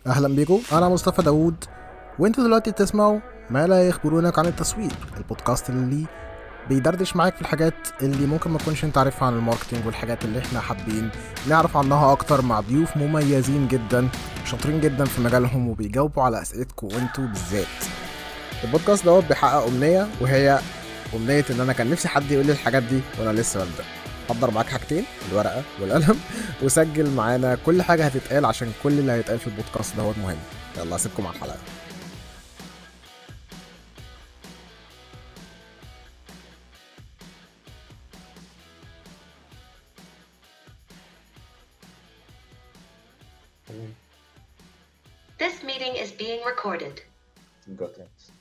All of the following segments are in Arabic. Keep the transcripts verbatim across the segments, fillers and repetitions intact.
اهلا بيكم، انا مصطفى داوود. وانتوا دلوقتي بتسمعوا ما لا يخبرونك عن التسويق، البودكاست اللي بيدردش معاك في الحاجات اللي ممكن ما تكونش انت عارفها عن الماركتينج، والحاجات اللي احنا حابين نعرف عنها اكتر مع ضيوف مميزين جدا شاطرين جدا في مجالهم وبيجاوبوا على اسئلتكم وانتوا بالذات. البودكاست دوت بيحقق امنيه، وهي امنيه ان انا كان نفسي حد يقول لي الحاجات دي وانا لسه ببدا. حضر معاك حاجتين، الورقه والقلم، وسجل معانا كل حاجه هتتقال عشان كل اللي هيتقال في البودكاست دوت مهم. يلا اسيبكم على الحلقه. This meeting is being recorded. Got it.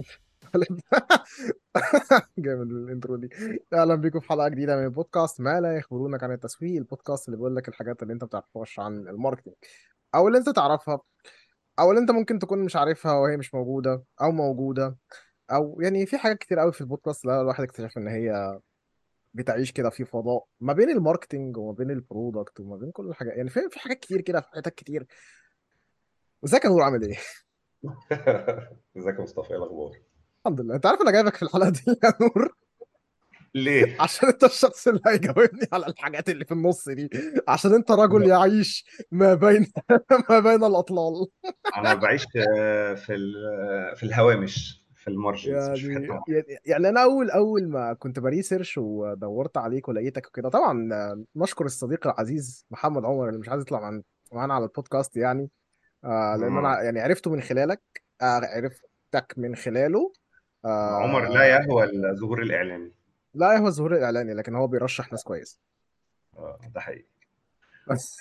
جامد الانترو دي. اهلا بيكم في حلقه جديده من البودكاست ما لا يخبرونك عن التسويق، البودكاست اللي بيقول لك الحاجات اللي انت ما بتعرفهاش عن الماركتينج، او اللي انت تعرفها، او اللي انت ممكن تكون مش عارفها وهي مش موجوده او موجوده. او يعني في حاجات كتير قوي في البودكاست، لا الواحد اكتشف ان هي بتعيش كده في فضاء ما بين الماركتينج وما بين البرودكت وما بين كل الحاجات، يعني في في حاجات كتير كده، في حاجات كتير. ازيك يا نور، عامل ايه؟ ازيك يا مصطفى، ايه الاخبار؟ الحمد لله. انت عارف انا جايبك في الحلقه دي يا نور ليه؟ عشان انت الشخص اللي هيجاوبني على الحاجات اللي في النص دي، عشان انت رجل يعيش ما بين ما بين الاطلال. انا بعيش آه، في ال- في الهوامش، في المارجنز، مش في يعني حته معينة. يعني يعني انا اول اول ما كنت بريسيرش ودورت عليك ولقيتك وكده، طبعا آه، نشكر الصديق العزيز محمد عمر اللي مش عايز يطلع معن- معانا على البودكاست يعني. آه لان مم. انا يعني عرفته من خلالك. آه عرفتك من خلاله. عمر لا آه يهوى الظهور الاعلامي. لا هو الظهور الاعلاني، لكن هو بيرشح ناس كويس. آه، ده حقيقي. بس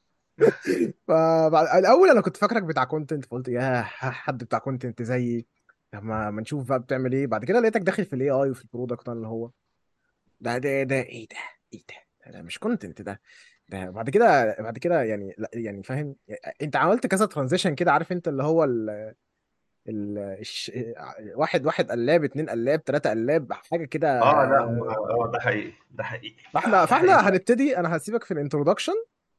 فبعد الاول انا كنت فاكرك بتاع كونتنت، فقلت يا حد بتاع كونتنت زيي. طب ما ما نشوف بقى بتعمل ايه. بعد كده لقيتك داخل في الاي اي وفي البرودكت اللي هو ده ده ده ايه ده ايه ده ده مش كونتنت ده. ده بعد كده بعد كده يعني لا يعني فاهم. انت عملت كذا ترانزيشن كده، عارف انت اللي هو ال ال الش... واحد واحد قلاب، اتنين قلاب، تلاتة قلاب، حاجة كده. اه لا ما- اه ده حقيقي، ده حقيقي. فاحنا آه، ده حقيقي. فاحنا هنبتدي. انا هسيبك في الانترودكشن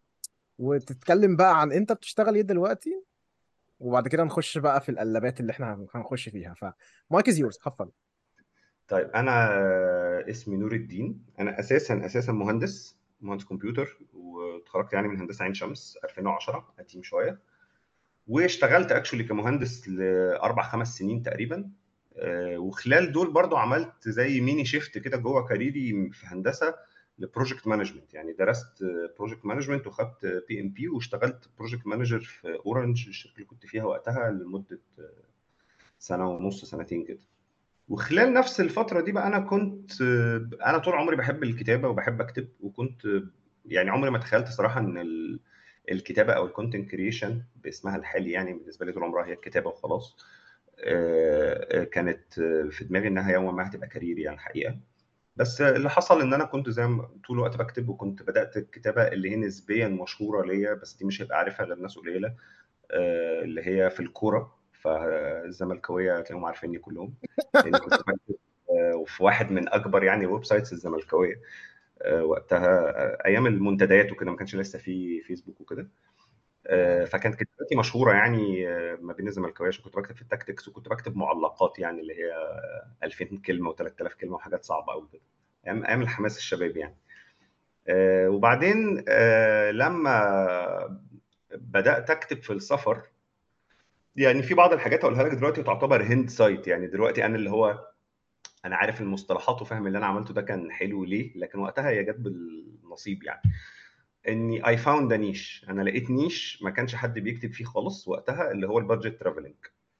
وتتكلم بقى عن انت بتشتغل ايه دلوقتي، وبعد كده نخش بقى في القلبات اللي احنا هنخش فيها. فمايك از يورز، حفل. طيب انا آه، اسمي نور الدين. انا اساسا اساسا مهندس مهندس كمبيوتر، واتخرجت يعني من هندسه عين شمس ألفين وعشرة، قديم شويه. واشتغلت اكشولي كمهندس لاربع خمس سنين تقريبا. آه، وخلال دول برضو عملت زي ميني شيفت كده جوه كاريري في هندسه لبروجكت مانجمنت. يعني درست بروجكت مانجمنت وخدت بي ام بي، واشتغلت بروجكت مانجر في اورنج، الشركه اللي كنت فيها وقتها، لمده سنه ونص سنتين كده. وخلال نفس الفتره دي بقى انا كنت آه، انا طول عمري بحب الكتابه وبحب اكتب، وكنت آه، يعني عمري ما تخيلت صراحه ان ال- الكتابه او الكونتنت كريشن باسمها الحالي، يعني بالنسبه لي طول عمرها هي الكتابه وخلاص. آه، آه، كانت آه، في دماغي انها يوما ما هتبقى كارير يعني الحقيقه. بس آه، اللي حصل ان انا كنت زي ما طول الوقت بكتب، وكنت بدات الكتابه اللي هي نسبيا مشهوره ليا، بس دي مش هيبقى عارفها غير ناس قليله. آه، اللي هي في الكوره، فالزملكاويه هتلاقيهم عارفيني كلهم، لاني كنت بكتب آه، وفي واحد من اكبر يعني ويب سايتس الزملكاويه آه، وقتها، آه، ايام المنتديات وكده، ما كانش لسه في فيسبوك وكده. آه، فكانت كتاباتي مشهوره يعني آه، ما بين الزملكاويه، عشان كنت بكتب في التاكتكس، وكنت بكتب معلقات يعني اللي هي ألفين كلمه و3000 كلمه وحاجات صعبه قوي كده، ايام ايام الحماس الشباب يعني. آه، وبعدين آه، لما بدات اكتب في السفر، يعني في بعض الحاجات هقولها لك دلوقتي تعتبر هند سايت. يعني دلوقتي انا اللي هو انا عارف المصطلحات وفاهم اللي انا عملته ده كان حلو ليه، لكن وقتها هي جت بالنصيب يعني. اني اي فاوند نيش، انا لقيت نيش ما كانش حد بيكتب فيه خالص وقتها، اللي هو البادجت ترافلنج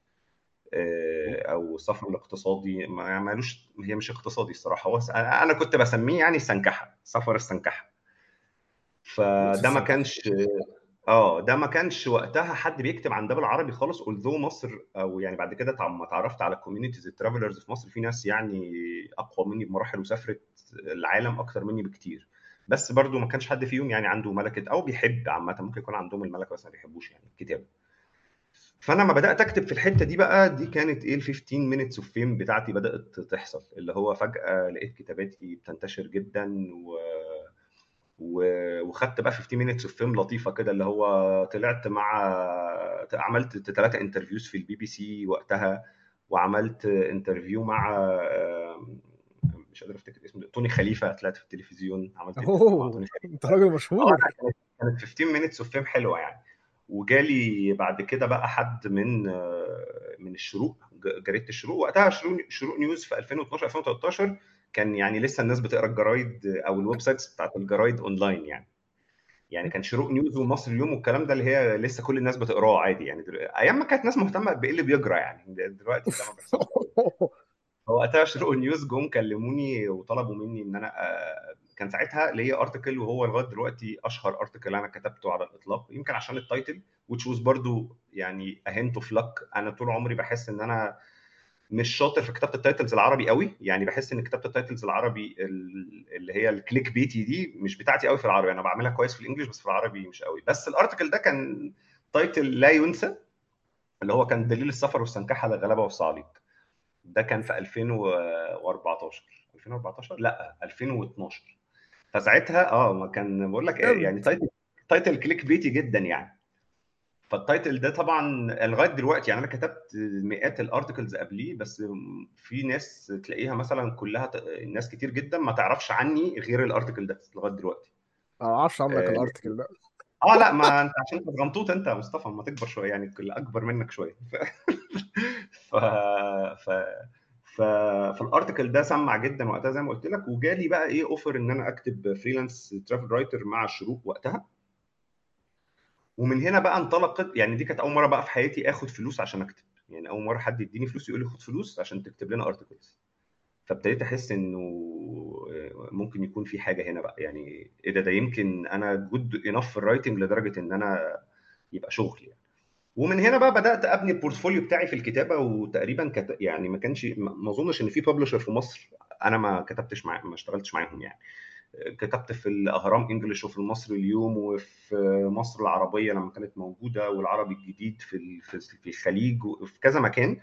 او السفر الاقتصادي. ما يعني مالوش، هي مش اقتصادي الصراحه، هو س- انا أنا كنت بسميه يعني السنكحه، سفر السنكحه. فلوس فده ما السنكحة. كانش اه ده ما كانش وقتها حد بيكتب عن ده بالعربي خالص. اولذو مصر، او يعني بعد كده تعم- اتعرفت على كوميونيتيز الترافلرز في مصر، في ناس يعني اقوى مني بمراحل وسافرت العالم اكتر مني بكتير، بس برضو ما كانش حد فيهم يعني عنده ملكه او بيحب عامه. ممكن يكون عندهم الملكه بس ما بيحبوش يعني الكتابه. فانا لما بدات اكتب في الحته دي بقى، دي كانت ايه ال خمستاشر مينتس اوف فيم بتاعتي بدات تحصل، اللي هو فجاه لقيت كتاباتي بتنتشر جدا، و و- وخدت بقى خمستاشر minutes of fame لطيفه كده، اللي هو طلعت مع وقت عملت ثلاثه انترفيوز في البي بي سي وقتها، وعملت انترفيو مع آه، مش قادر افتكر اسمه، توني خليفه، طلعت في التلفزيون عملت انترفيو مع اوه توني خليفه. انت راجل اه مشهور. لا، كانت كانت خمستاشر مينتس اوف فيم حلوه يعني. وجالي بعد كده بقى حد من آه، من الشروق، ج- جريده الشروق وقتها، شروق شروق نيوز في ألفين واتناشر ألفين وتلتاشر، كان يعني لسه الناس بتقرا الجرايد او الويب سايتس بتاعت الجرايد اونلاين يعني. يعني كان شروق نيوز ومصر اليوم والكلام ده اللي هي لسه كل الناس بتقراه عادي يعني. دل... ايام ما كانت ناس مهتمه بايه اللي بيجرى يعني، دلوقتي ده ما بيحصلش. هو وقتها شروق نيوز جم كلموني وطلبوا مني ان انا آه، كان ساعتها ليا ارتكل، وهو لغايه دلوقتي اشهر ارتكل انا كتبته على الاطلاق، يمكن عشان التايتل which was برضو يعني a hint of luck. انا طول عمري بحس ان انا مش شاطر في كتابه التايتلز العربي قوي يعني. بحس ان كتابه التايتلز العربي ال- اللي هي الكليك بيتي دي مش بتاعتي قوي في العربي. انا بعملها كويس في الانجليش بس في العربي مش قوي. بس الارتكل ده كان تايتل لا ينسى، اللي هو كان دليل السفر والسنكحه للغلابه والصعاليق. ده كان في ألفين وأربعتاشر ألفين وأربعتاشر لا ألفين واتناشر. فساعتها اه ما كان بقول لك إيه، جامد. يعني تايتل تايتل كليك بيتي جدا يعني. فالتايتل ده طبعا لغايه دلوقتي يعني انا كتبت مئات الارتكلز قبليه، بس في ناس تلاقيها مثلا كلها ت... ناس كتير جدا ما تعرفش عني غير الارتكل ده لغايه دلوقتي. انا ما اعرفش عنك اه الارتكل ده. آه، لا ما انت عشان انت غمطوط انت يا مصطفى، ما تكبر شويه يعني، كل اكبر منك شويه. ف... ف... ف... ف... فالارتكل ده سمع جدا وقتها زي ما قلت لك. وجالي بقى ايه اوفر ان انا اكتب فريلانس ترافل رايتر مع الشروق وقتها. ومن هنا بقى انطلقت يعني، دي كانت اول مره بقى في حياتي اخد فلوس عشان اكتب. يعني اول مره حد يديني فلوس يقول لي خد فلوس عشان تكتب لنا ارتكلز. فابتديت احس انه ممكن يكون في حاجه هنا بقى يعني، ايه ده ده يمكن انا جود انف في الرايتنج لدرجه ان انا يبقى شغل يعني. ومن هنا بقى بدات ابني البورتفوليو بتاعي في الكتابه. وتقريبا كت... يعني ما كانش ما ما اظنش ان في ببلشر في مصر انا ما كتبتش مع ما اشتغلتش معاهم يعني. كتبت في الاهرام انجلش، وفي المصري اليوم، وفي مصر العربيه لما كانت موجوده، والعربي الجديد في ال- في في الخليج، وفي كذا مكان،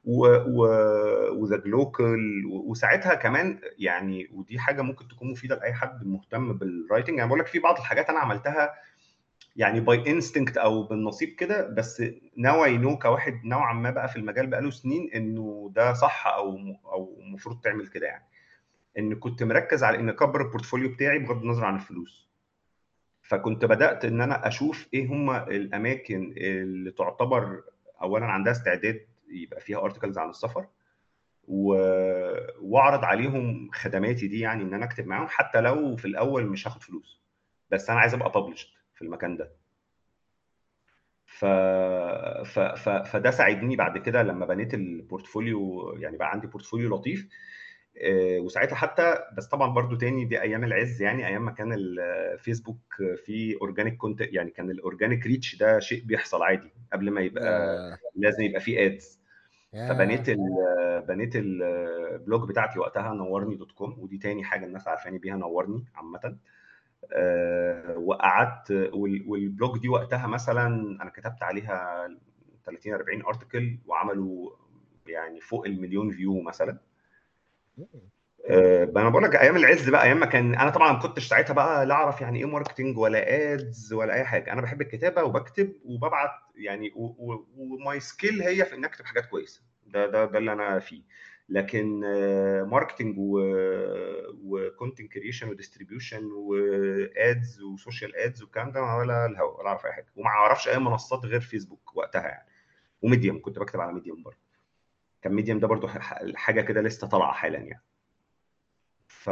وذا جلوكال. وساعتها كمان يعني، ودي حاجه ممكن تكون مفيده لاي حد مهتم بالرايتنج. يعني بقول لك في بعض الحاجات انا عملتها يعني باي انستنكت او بالنصيب كده، بس ناو اي نو كواحد نوعا ما بقى في المجال بقاله سنين انه ده صح او او المفروض تعمل كده يعني. ان كنت مركز على ان اكبر البورتفوليو بتاعي بغض النظر عن الفلوس. فكنت بدات ان انا اشوف ايه هم الاماكن اللي تعتبر اولا عندها استعداد يبقى فيها ارتكلز عن السفر، و... واعرض عليهم خدماتي دي، يعني ان انا اكتب معاهم حتى لو في الاول مش هاخد فلوس، بس انا عايز ابقى ببلشد في المكان ده. ف... ف... ف... فده ساعدني بعد كده لما بنيت البورتفوليو، يعني بقى عندي بورتفوليو لطيف. آه، وساعتها حتى، بس طبعا برضو تاني دي ايام العز يعني، ايام ما كان الفيسبوك فيه اورجانيك كونت، يعني كان الاورجانيك ريتش ده شيء بيحصل عادي قبل ما يبقى يا لازم يبقى فيه ادز. فبنيت يا ال بنيت البلوج بتاعتي وقتها نورني دوت كوم، ودي تاني حاجه الناس عارفاني بيها، نورني عامه. آه، وقعدت وال- والبلوج دي وقتها مثلا انا كتبت عليها تلاتين اربعين ارتكل، وعملوا يعني فوق المليون فيو مثلا. آه، انا بقول لك ايام العز بقى، ايام ما كان انا طبعا ما كنتش ساعتها بقى لا اعرف يعني ايه ماركتنج ولا ادز ولا اي حاجه. انا بحب الكتابه وبكتب وببعت يعني، وماي سكيل هي في ان اكتب حاجات كويسه. ده ده ده اللي انا فيه. لكن ماركتنج وكونتنت كريشن وديستريبيوشن وادز وسوشيال ادز والكلام ده ولا الهوا، ولا اعرف اي حاجه. وما اعرفش اي منصات غير فيسبوك وقتها يعني. وميديوم كنت بكتب على ميديوم برضه. كان ميديوم ده برضه حاجه كده لسه طالعه حالا يعني. ف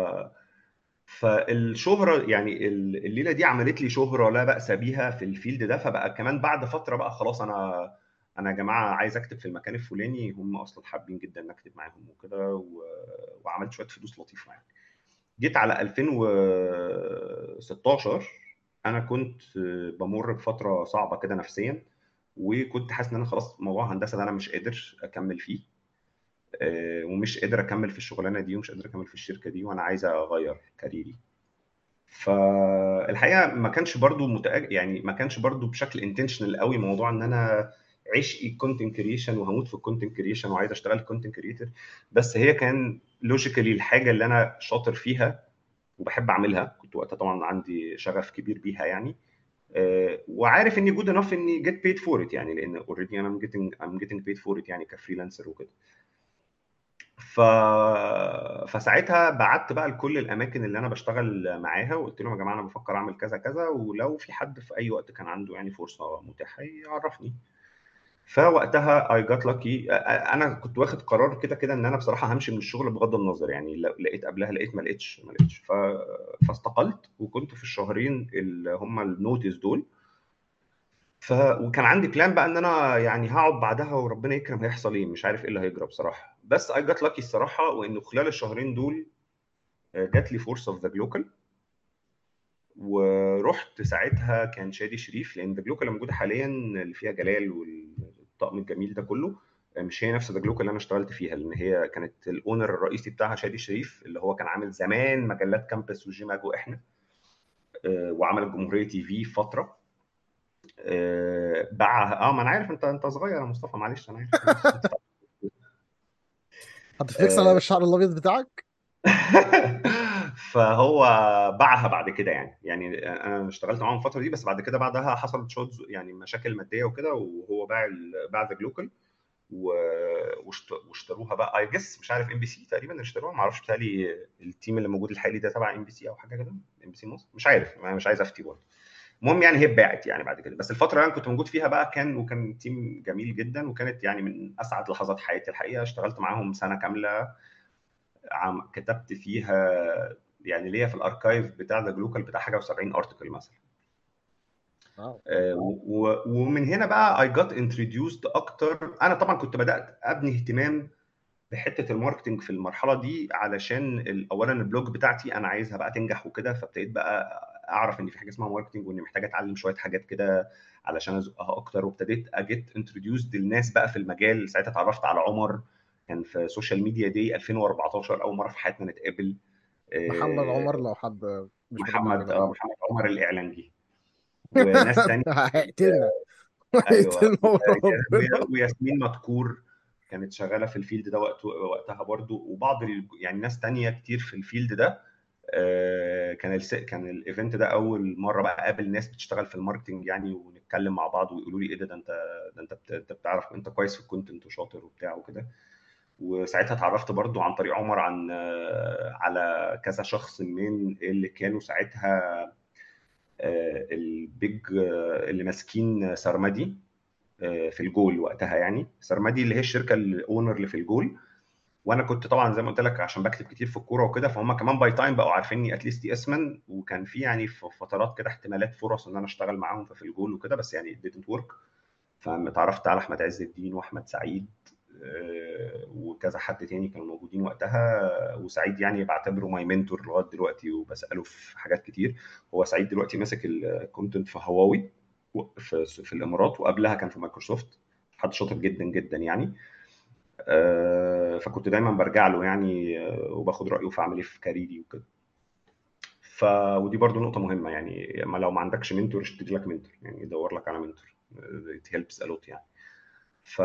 فالشهرة يعني الليلة دي عملت لي شهرة لا بأس بيها في الفيلد ده. فبقى كمان بعد فترة بقى خلاص، أنا أنا يا جماعة عايز أكتب في المكان الفلاني، هم أصلا حابين جدا إن أكتب معاهم وكده، و... وعملت شوية فلوس لطيفة يعني. جيت على ألفين وستاشر، أنا كنت بمر بفترة صعبة كده نفسيا، وكنت حاسس إن أنا خلاص موضوع هندسة ده أنا مش قادر أكمل فيه. آه، ومش قادر أكمل في الشغلانة دي، ومش قادر أكمل في الشركة دي، وأنا عايز أغير كاريري. فالحقيقه ما كانش برضو متأج... يعني ما كانش برضو بشكل انتشنال قوي موضوع ان انا عشقي الكونتنت كريشن وهموت في الكونتنت كريشن وعايز اشتغل كونتنت كريتور. بس هي كان لوجيكالي الحاجه اللي انا شاطر فيها وبحب اعملها، كنت وقتها طبعا عندي شغف كبير بيها يعني. آه، وعارف اني جود انف اني جيت بيد فور ات يعني، لان اوريدي انا ام جيتنج ام جيتنج بيد فور ات يعني كفريلانسر وكده. ف... فساعتها بعت بقى لكل الاماكن اللي انا بشتغل معاها وقلت لهم يا جماعه انا بفكر اعمل كذا كذا، ولو في حد في اي وقت كان عنده يعني فرصه متاحه يعرفني. فوقتها اي جات لاكي، انا كنت واخد قرار كده كده ان انا بصراحه همشي من الشغل بغض النظر يعني، لو لقيت قبلها لقيت ما لقيتش ما لقيتش ف... فاستقلت، وكنت في الشهرين اللي هم النوتس دول. ف... وكان عندي بلان بقى ان انا يعني هقعد بعدها وربنا يكرم هيحصل ايه، مش عارف ايه اللي هيجرى بصراحه. بس اي جات لاكي الصراحه، وانه خلال الشهرين دول آه، جات لي فرصه في ذا جلوكال. ورحت ساعتها كان شادي شريف، لان ذا جلوكال اللي موجوده حاليا اللي فيها جلال والطقم الجميل ده كله آه، مش هي نفس ذا جلوكال اللي انا اشتغلت فيها، لان هي كانت الاونر الرئيسي بتاعها شادي شريف، اللي هو كان عامل زمان مجلات كامبس وجيماج واحنا، آه، وعمل الجمهوريه تي في فتره. آه، باعها. اه ما انا عارف انت انت صغير يا مصطفى، معلش انا عارف معلش انت. هتفليكس على آه، الشعر الابيض بتاعك. فهو باعها بعد كده يعني يعني انا اشتغلت معاهم الفتره دي، بس بعد كده بعدها حصلت شويه يعني مشاكل ماديه وكده، وهو باع ال- باع ذا جلوكال واشتروها بقى اي جس، مش عارف ام بي سي تقريبا اللي اشتروها، ما اعرفش، بتهيألي التيم اللي موجود الحالي ده تبع ام بي سي او حاجه كده، ام بي سي مصر، مش عارف، انا مش عايز افتي برضه. المهم يعني هي اتباعت يعني بعد كده. بس الفتره اللي انا كنت موجود فيها بقى كان وكان تيم جميل جدا، وكانت يعني من اسعد لحظات حياتي الحقيقه. اشتغلت معاهم سنه كامله، عم كتبت فيها يعني ليا في الاركايف بتاع ذا جلوكال بتاع حاجه و70 ارتكل مثلا. واو. آه، و- ومن هنا بقى اي جات انتروديوسد اكتر. انا طبعا كنت بدات ابني اهتمام بحته الماركتنج في المرحله دي، علشان ال- اولا البلوج بتاعتي انا عايزها بقى تنجح وكده، فابتديت بقى اعرف ان في حاجه اسمها ماركتنج، واني محتاج اتعلم شويه حاجات كده علشان ازقها اكتر. وابتديت اجيت انتروديوسد للناس بقى في المجال. ساعتها اتعرفت على عمر، كان في سوشيال ميديا دي ألفين وأربعتاشر اول مره في حياتنا نتقابل. محمد آه، عمر لو حد مش واخد باله محمد منه اه قوي. محمد عمر الاعلامي، وناس تانية. هيقتلنا. ايوه، هيقتلنا وربنا. ويا- وياسمين مدكور كانت شغاله في الفيلد ده وقت وقتها برضو، وبعض ال... يعني ناس تانية كتير في الفيلد ده. آه، كان الس... كان الايفنت ده اول مره بقى اقابل ناس بتشتغل في الماركتنج يعني، ونتكلم مع بعض ويقولوا لي ايه ده ده انت ده انت بت... انت بتعرف، انت كويس في الكونتنت وشاطر وبتاع وكده. وساعتها اتعرفت برضو عن طريق عمر عن آه، على كذا شخص من اللي كانوا ساعتها آه، البيج آه، اللي ماسكين سرمدي آه، في الجول وقتها يعني. سرمدي اللي هي الشركه الاونر اللي في الجول. وانا كنت طبعا زي ما قلت لك عشان بكتب كتير في الكوره وكده، فهم كمان باي تايم بقوا عارفيني اتليست اسما. وكان في يعني في فترات كده احتمالات فرص ان انا اشتغل معاهم في الجول وكده، بس يعني it didn't work. فاتعرفت على احمد عز الدين واحمد سعيد آه، وكذا حد تاني كانوا موجودين وقتها. وسعيد يعني بعتبره ماي منتور لغايه دلوقتي، وبساله في حاجات كتير. هو سعيد دلوقتي ماسك الكونتنت في هواوي في في الامارات، وقبلها كان في مايكروسوفت. حد شاطر جدا جدا يعني. آه، فكنت دايما برجع له يعني، آه، وباخد رايه في اعمل ايه في كاريري وكده. ف ودي برضو نقطه مهمه يعني، ما لو ما عندكش منتور اشتري لك منتور يعني، دور لك على منتور. it helps a lot يعني. ف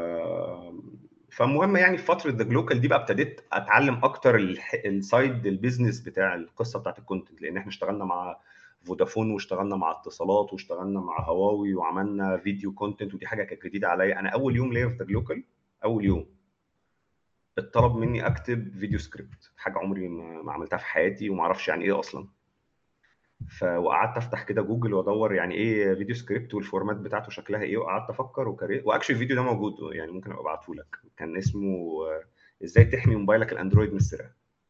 فمهم يعني في فتره ذا جلوكال دي بقى ابتديت اتعلم اكتر السايد البيزنس بتاع القصه بتاعت الكونتنت، لان احنا اشتغلنا مع فودافون واشتغلنا مع اتصالات واشتغلنا مع هواوي وعملنا فيديو كونتنت، ودي حاجه كانت جديده عليا. انا اول يوم ليا في ذا جلوكال، اول يوم اتطلب مني اكتب فيديو سكريبت، حاجه عمري ما ما عملتها في حياتي وما اعرفش يعني ايه اصلا. ف وقعدت افتح كده جوجل وادور يعني ايه فيديو سكريبت والفورمات بتاعته شكلها ايه، وقعدت افكر وكريت. واكشلي الفيديو ده موجود يعني، ممكن ابقى ابعته لك. كان اسمه آه، ازاي تحمي موبايلك الاندرويد من السرقه.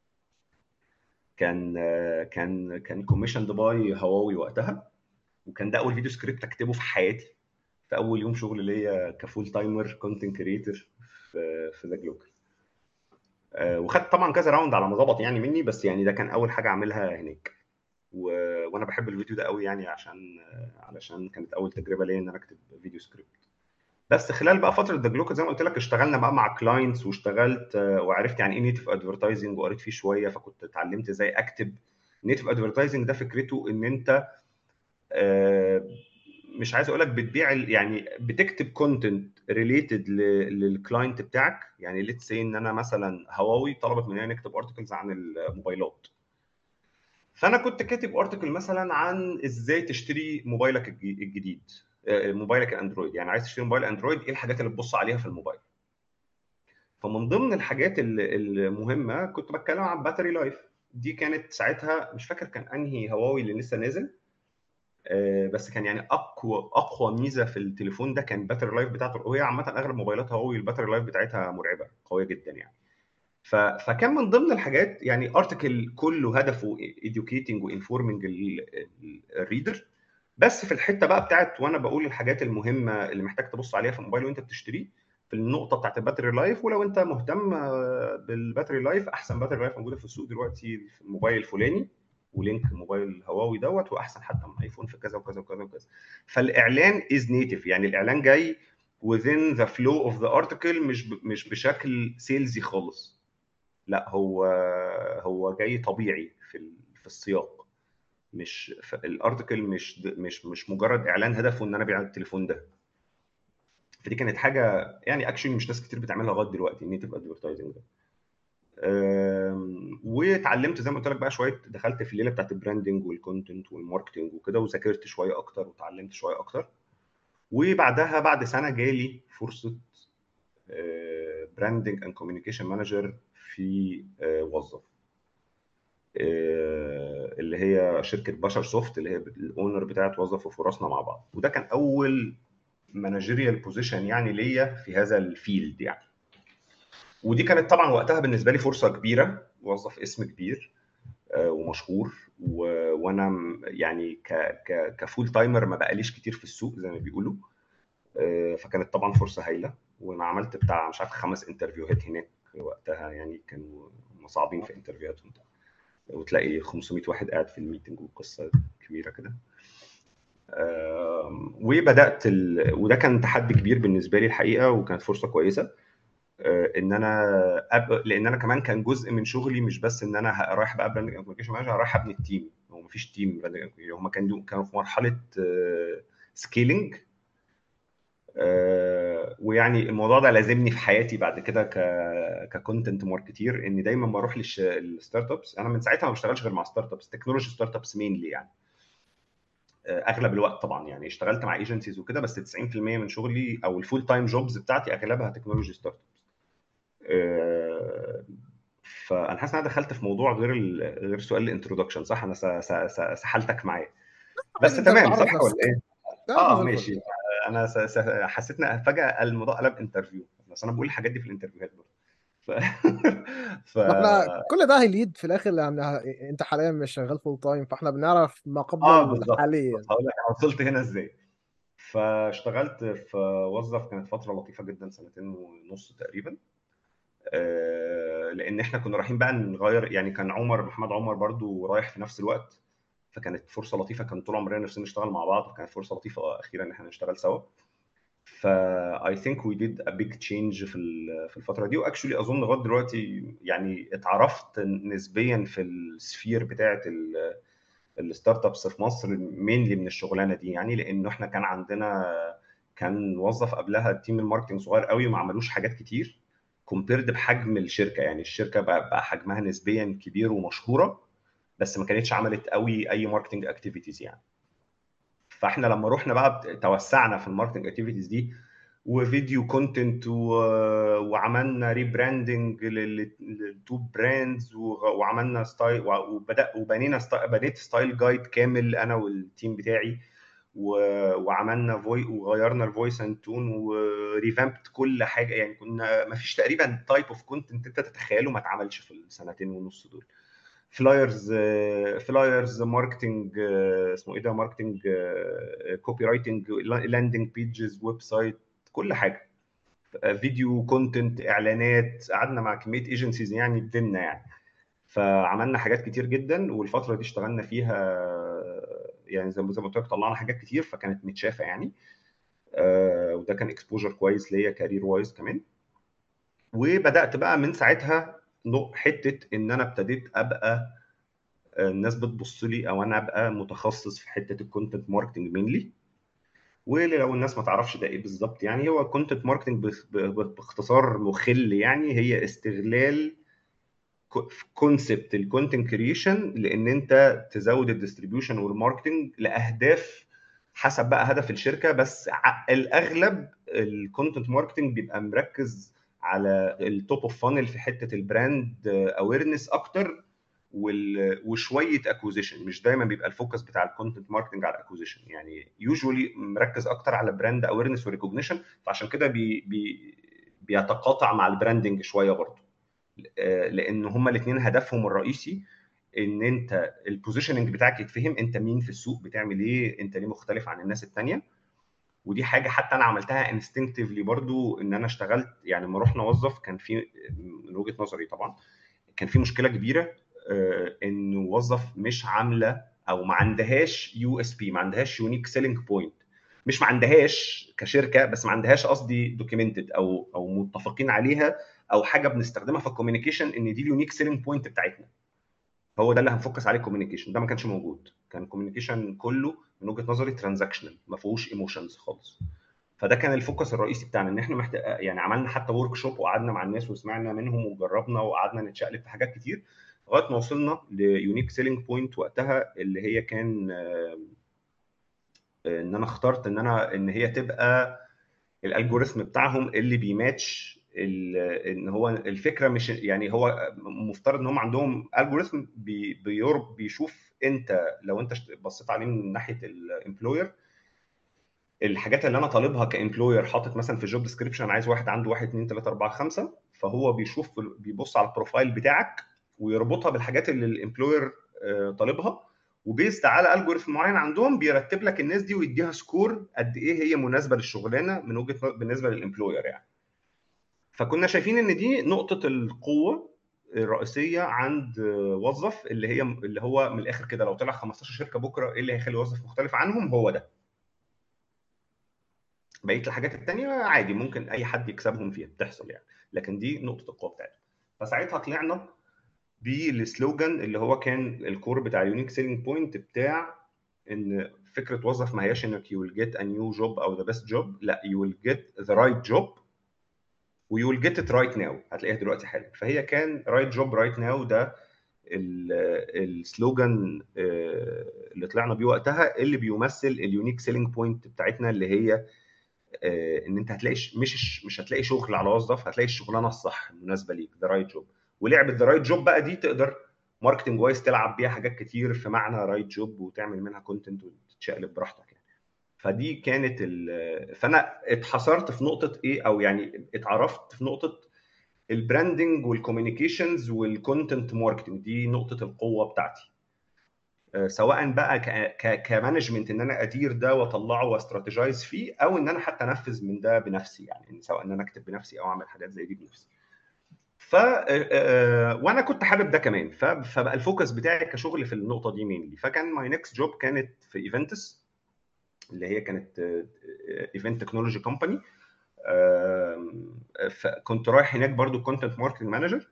كان آه، كان كان كوميشند باي هواوي وقتها. وكان ده اول فيديو سكريبت اكتبه في حياتي، في اول يوم شغل ليا كفول تايمر كونتنت كريتور في في ذا جلوكال. وخدت طبعا كذا راوند على ما ظبط يعني مني، بس يعني ده كان اول حاجه اعملها هناك. و... وانا بحب الفيديو ده قوي يعني، عشان علشان كانت اول تجربه ليا ان انا اكتب فيديو سكريبت. بس خلال بقى فتره ذا جلوكال زي ما قلت لك اشتغلنا بقى مع كلاينتس، واشتغلت آه، وعرفت يعني ايه نيتف ادفرتايزنج، وقريت فيه شويه، فكنت اتعلمت ازاي اكتب. نيتف ادفرتايزنج ده فكرته ان انت آه، مش عايز اقول لك بتبيع ال- يعني بتكتب كونتنت ريليتد للكلاينت بتاعك. يعني ليتس سي ان انا مثلا هواوي طلبت مننا نكتب ارتكلز عن الموبايلات، فانا كنت كاتب ارتكل مثلا عن ازاي تشتري موبايلك الج- الجديد، آه، موبايلك الاندرويد. يعني عايز تشتري موبايل اندرويد، ايه الحاجات اللي تبص عليها في الموبايل؟ فمن ضمن الحاجات ال- المهمه كنت بتكلم عن باتري لايف. دي كانت ساعتها مش فاكر كان انهي هواوي اللي لسه نازل، آه، بس كان يعني اقوى اقوى ميزه في التليفون ده كان الباتري لايف بتاعته. وهي عامه اغلب موبايلات هواوي الباتري لايف بتاعتها مرعبه قويه جدا يعني. ف... فكان من ضمن الحاجات يعني ارتكل كله هدفه educating وانفورمنج الريدر. بس في الحته بقى بتاعت وانا بقول الحاجات المهمه اللي محتاج تبص عليها في الموبايل وانت بتشتريه، في النقطه بتاعت الباتري لايف. ولو انت مهتم آه، بالباتري لايف، احسن باتري لايف موجوده في السوق دلوقتي في الموبايل الفلاني، ولينك موبايل هواوي دوت، واحسن حتى من ايفون في كذا وكذا وكذا وكذا. فالاعلان از نيتف، يعني الاعلان جاي within the flow of the article، مش ب... مش بشكل سيلزي خالص. لا، هو هو جاي طبيعي في ال- في السياق. مش الارتكل مش مش مش مجرد اعلان هدفه ان انا ابيع التليفون ده. فدي كانت حاجه يعني اكشلي مش ناس كتير بتعملها لغايه دلوقتي، النيتف ادفرتايزنج ده. أم، واتعلمت زي ما قلت لك بقى شويه، دخلت في الليله بتاعت البراندنج والكونتنت والماركتنج وكده، وذاكرت شويه اكتر وتعلمت شويه اكتر. وبعدها بعد سنه جالي فرصه براندنج اند كوميونيكيشن مانجر في آه، وظف، آه، اللي هي شركه بشر سوفت، اللي هي الاونر بتاعت وظف وفرصنا مع بعض. وده كان اول مانجيريال بوزيشن يعني ليا في هذا الفيلد يعني. ودي كانت طبعا وقتها بالنسبه لي فرصه كبيره، وظف اسم كبير آه، ومشهور، و- وانا م- يعني ك ك كفول تايمر ما بقاليش كتير في السوق زي ما بيقولوا. آه، فكانت طبعا فرصه هايله. وانا عملت بتاع مش عارف خمس انترفيوهات هناك وقتها، يعني كانوا هم صعبين في انترفيوهاتهم، وتلاقي خمسمائة واحد قاعد في الميتنج وقصه كبيره كده. آم، وبدات ال... وده كان تحدي كبير بالنسبه لي الحقيقه، وكانت فرصه كويسه. آه، ان انا أب... لان انا كمان كان جزء من شغلي مش بس ان انا ه- رايح بقى براند كوميونيكيشن مانجر، رايح ابني التيم. هو مفيش تيم براند، هم كانوا كانوا في مرحله سكيلينج. ويعني الموضوع ده لازمني في حياتي بعد كده ك ككونتنت ماركتير، اني دايما بروح للستارت ابس. انا من ساعتها ما بشتغلش غير مع ستارت ابس، تكنولوجي ستارت ابس مينلي يعني. آه، اغلب الوقت طبعا يعني اشتغلت مع ايجنسيز وكده، بس تسعين في المية من شغلي او الفول تايم جوبز بتاعتي اغلبها تكنولوجي ستارت ابس. فانا حاسس ان انا دخلت في موضوع غير ال... غير سؤال الانترودكشن، صح؟ انا س... س... س... سحلتك معايا، بس عادي، انت تمام بتعرف صح ولا نفسك. ايه؟ لا احنا اه زي الفل. ماشي. انا س... س... حسيت ان فجاه الموضوع قلب انترفيو، بس انا بقول الحاجات دي في الانترفيوهات برضه. ف... ف ما احنا كل ده هيليد في الاخر، يعني ه- انت حاليا مش شغال فول تايم، فاحنا بنعرف ما قبل اه بالظبط بالظبط، الحاليا. هقول لك انا وصلت هنا ازاي. فاشتغلت في وظف، كانت فتره لطيفه جدا، سنتين ونص تقريبا. آه، لان احنا كنا رايحين بقى نغير، يعني كان عمر محمد عمر برضو رايح في نفس الوقت. فكانت فرصه لطيفه، كان طول عمرنا نفسنا نشتغل مع بعض، فكانت فرصه لطيفه اخيرا ان احنا نشتغل سوا. ف I think we did a big change في ال- في الفتره دي. واكشولي اظن لغايه دلوقتي يعني اتعرفت نسبيا في السفير بتاعه الستارت ابس في مصر، مينلي من الشغلانه دي يعني. لانه احنا كان عندنا، كان وظف قبلها تيم الماركتنج صغير قوي وما عملوش حاجات كتير كومبيرد بحجم الشركه. يعني الشركه بقى, بقى حجمها نسبيا كبير ومشهوره، بس ما كانتش عملت قوي اي ماركتنج اكتيفيتيز يعني. فاحنا لما رحنا بقى توسعنا في الماركتنج اكتيفيتيز دي، وفيديو كونتنت، وعملنا ريبراندنج للتو براندز، وعملنا ستايل، وبدا وبنينا ستايل، بنيت ستايل جايد كامل انا والتيم بتاعي، وعملنا فوي وغيرنا الفويس اند تون وريفامبت كل حاجه. يعني كنا ما فيش تقريبا تايب اوف كونتنت انت تتخيله ما اتعملش في السنتين ونص دول. فلايرز فلايرز ماركتنج، اسمه ايه ده، ماركتنج كوبي رايتنج، لاندنج بيجز، ويب سايت، كل حاجه، فيديو كونتنت، اعلانات. قعدنا مع كميه ايجنسيز يعني بدنا يعني. فعملنا حاجات كتير جدا، والفتره دي اشتغلنا فيها يعني زي ما زي ما قلت لك، طلعنا حاجات كتير، فكانت متشافه يعني. آه، وده كان اكسبوجر كويس ليا كارير وايز كمان. وبدات بقى من ساعتها حته ان انا ابتديت ابقى الناس بتبص لي، او انا ابقى متخصص في حته الكونتنت ماركتنج مينلي. ولو الناس ما تعرفش ده ايه بالظبط، يعني هو الكونتنت ماركتنج باختصار مخل، يعني هي استغلال كونسبت الكونتنت كريشن، لان انت تزود الديستريبيوشن والماركتنج لاهداف حسب بقى هدف الشركه. بس الاغلب الكونتنت ماركتنج بيبقى مركز على التوب اوف فانل في حته البراند اويرنس اكتر وشويه اكوزيشن. مش دايما بيبقى الفوكس بتاع الكونتنت ماركتنج على الاكوزيشن، يعني يوجوالي مركز اكتر على براند اويرنس وريكوجنيشن، فعشان كده بي بي بيتقاطع مع البراندنج شويه برضه، لان هما الاثنين هدفهم الرئيسي ان انت البوزيشننج بتاعك يتفهم، انت مين في السوق، بتعمل ايه، انت ليه مختلف عن الناس الثانيه. ودي حاجه حتى انا عملتها انستنكتيفلي برضو، ان انا اشتغلت يعني لما رحنا نوظف كان في من وجهه نظري طبعا كان في مشكله كبيره، انه وظف مش عامله او ما عندهاش يو اس بي، ما عندهاش يونيك سيلينج بوينت. مش ما عندهاش كشركه، بس ما عندهاش قصدي دوكيومنتد او او متفقين عليها او حاجه بنستخدمها في الكوميونيكيشن ان دي اليونيك سيلينج بوينت بتاعتنا. هو ده اللي هنفوكس عليه الكوميونيكيشن، ده ما كانش موجود. كان الكوميونيكيشن كله من وجهه نظري ترانزاكشنال، ما فيهوش ايموشنز خالص. فده كان الفوكس الرئيسي بتاعنا، ان احنا محتاج يعني عملنا حتى ورك شوب وقعدنا مع الناس وسمعنا منهم وجربنا وقعدنا نتشقلب في حاجات كتير لغايه ما وصلنا ليونيك سيلينج بوينت وقتها، اللي هي كان ان انا اخترت ان انا ان هي تبقى الالجوريثم بتاعهم اللي بيماتش ان هو الفكره. مش يعني هو مفترض ان هم عندهم الجوريثم بي بيشوف انت لو انت بصيت عليه من ناحيه الامبلوير، الحاجات اللي انا طالبها كامبلوير حاطط مثلا في جوب ديسكريبشن عايز واحد عنده واحد اتنين تلاته اربعه خمسه، فهو بيشوف بيبص على البروفايل بتاعك ويربطها بالحاجات اللي الامبلوير طالبها، وبيست على الجوريثم معين عندهم بيرتب لك الناس دي ويديها سكور قد ايه هي مناسبه للشغلانه من وجهه بالنسبه للامبلوير يعني. فكنا شايفين ان دي نقطه القوه الرئيسيه عند وظف، اللي هي اللي هو من الاخر كده لو طلع خمستاشر شركه بكره ايه اللي هيخلي وظف مختلف عنهم؟ هو ده. بقيه الحاجات الثانيه عادي ممكن اي حد يكسبهم فيها، بتحصل يعني، لكن دي نقطه القوه بتاعتنا. فساعتها طلعنا بالسلوجان اللي هو كان الكور بتاع اليونيك سيلينج بوينت بتاع ان فكره وظف ما هياش انك you will get a new job او the best job، لا you will get the right job و you will get it right now، هتلاقيها دلوقتي حالا. فهي كان right job right now ده السلوجان اللي طلعنا بيه وقتها، اللي بيمثل اليونيك سيلينج بوينت بتاعتنا، اللي هي ان انت هتلاقي مش مش هتلاقي شغل على وظف، هتلاقي الشغلانه الصح المناسبه ليك، ذا رايت جوب. ولعبه ذا رايت جوب بقى دي تقدر ماركتنج وايز تلعب بيها حاجات كتير في معنى رايت جوب وتعمل منها كونتنت وتتشقلب براحتك يعني. فدي كانت فانا اتحصرت في نقطه ايه، او يعني اتعرفت في نقطه البراندنج والكوميونيكيشنز والكونتنت ماركتنج، دي نقطه القوه بتاعتي، سواء بقى كمانجمنت ان انا ادير ده واطلعه واستراتيجايز فيه، او ان انا حتى انفذ من ده بنفسي، يعني سواء ان انا اكتب بنفسي او اعمل حاجات زي دي بنفسي. ف وانا كنت حابب ده كمان، فبقى الفوكس بتاعي كشغل في النقطه دي مينلي. فكان ماي نيكست جوب كانت في ايفنتس، اللي هي كانت ايفنت تكنولوجي كومباني. فكنت رايح هناك برضو كونتنت ماركتنج مانجر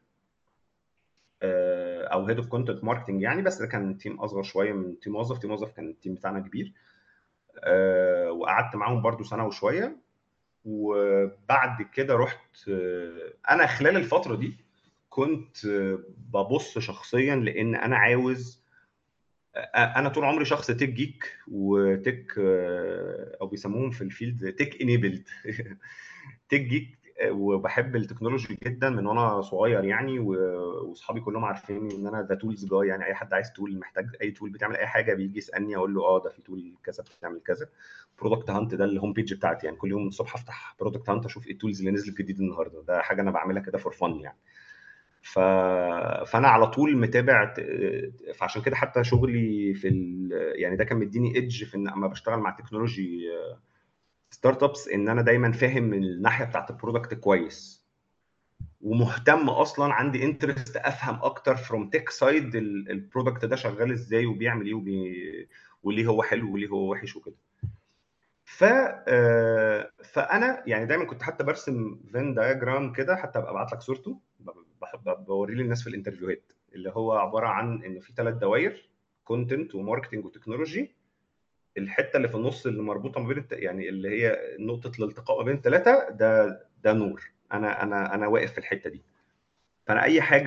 او هيد اوف كونتنت ماركتنج يعني، بس ده كان تيم اصغر شويه من تيم موظف. تيم موظف كان التيم بتاعنا كبير، أه وقعدت معاهم برضو سنه وشويه. وبعد كده رحت أه انا خلال الفتره دي كنت ببص شخصيا، لان انا عاوز انا طول عمري شخص تيك جيك وتيك أه او بيسموهم في الفيلد تيك انيبلد تيك جيك، وبحب التكنولوجي جدا من وانا صغير يعني، واصحابي كلهم عارفين ان انا ذا تولز جاي، يعني اي حد عايز تول محتاج اي تول بتعمل اي حاجه بيجي يسالني اقول له اه ده في تول كذا بتعمل كذا. برودكت هانت ده الهوم بيج بتاعتي، يعني كل يوم الصبح افتح برودكت هانت اشوف ايه التولز اللي نزلت جديد النهارده، ده حاجه انا بعملها كده فور فن يعني. ف... فانا على طول متابع، فعشان كده حتى شغلي في ال... يعني ده كان مديني ايدج في ان اما بشتغل مع تكنولوجي ستارت ابس، ان انا دايما فاهم من الناحيه بتاعت البرودكت كويس، ومهتم اصلا عندي انترست افهم اكتر فروم تك سايد البرودكت ده شغال ازاي وبيعمل ايه وبي... وليه هو حلو وليه هو وحش وكده. ف فانا يعني دايما كنت حتى برسم فين دايجرام كده، حتى ابقى ابعت لك صورته، بحب بوريه للناس في الانترفيوهات، اللي هو عباره عن ان في ثلاث دوائر، كونتنت وماركتنج وتكنولوجي. الحته اللي في النص اللي مربوطه ما بين يعني اللي هي نقطه الالتقاء ما بين الثلاثه، ده ده نور. انا انا انا واقف في الحته دي. فانا اي حاجه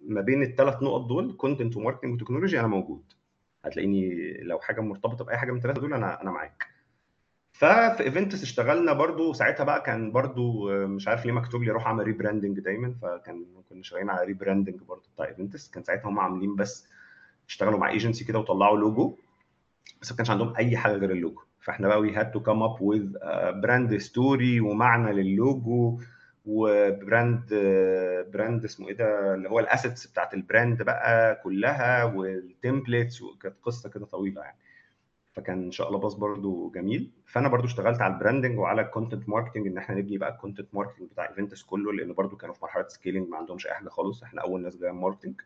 ما بين الثلاث نقط دول كونتنت وماركتنج وتكنولوجي انا موجود. هتلاقيني لو حاجه مرتبطه باي حاجه من الثلاثه دول انا انا معاك. ففي ايفنتس اشتغلنا برضو ساعتها بقى، كان برضو مش عارف ليه مكتوب لي اروح اعمل ريبراندنج دايما، فكان كنا شغالين على ريبراندنج برضو بتاع ايفنتس. كان ساعتها هم عاملين بس اشتغلوا مع ايجنسي كده وطلعوا لوجو، بس ما كانش عندهم اي حاجه غير اللوجو. فاحنا بقى وي هاد تو كام اب وذ براند ستوري ومعنى للوجو وبراند براند اسمه ايه ده اللي هو الاسيتس بتاعت البراند بقى كلها والتمبلتس، وكانت قصه كده طويله يعني. فكان ان شاء الله باص برضو جميل. فانا برضو اشتغلت على البراندنج وعلى الكونتنت ماركتنج، ان احنا نبني بقى الكونتنت ماركتنج بتاع ايفنتس كله، لان برضو كانوا في مرحله سكيلينج ما عندهمش اي حاجه خالص، احنا اول ناس جايه ماركتنج.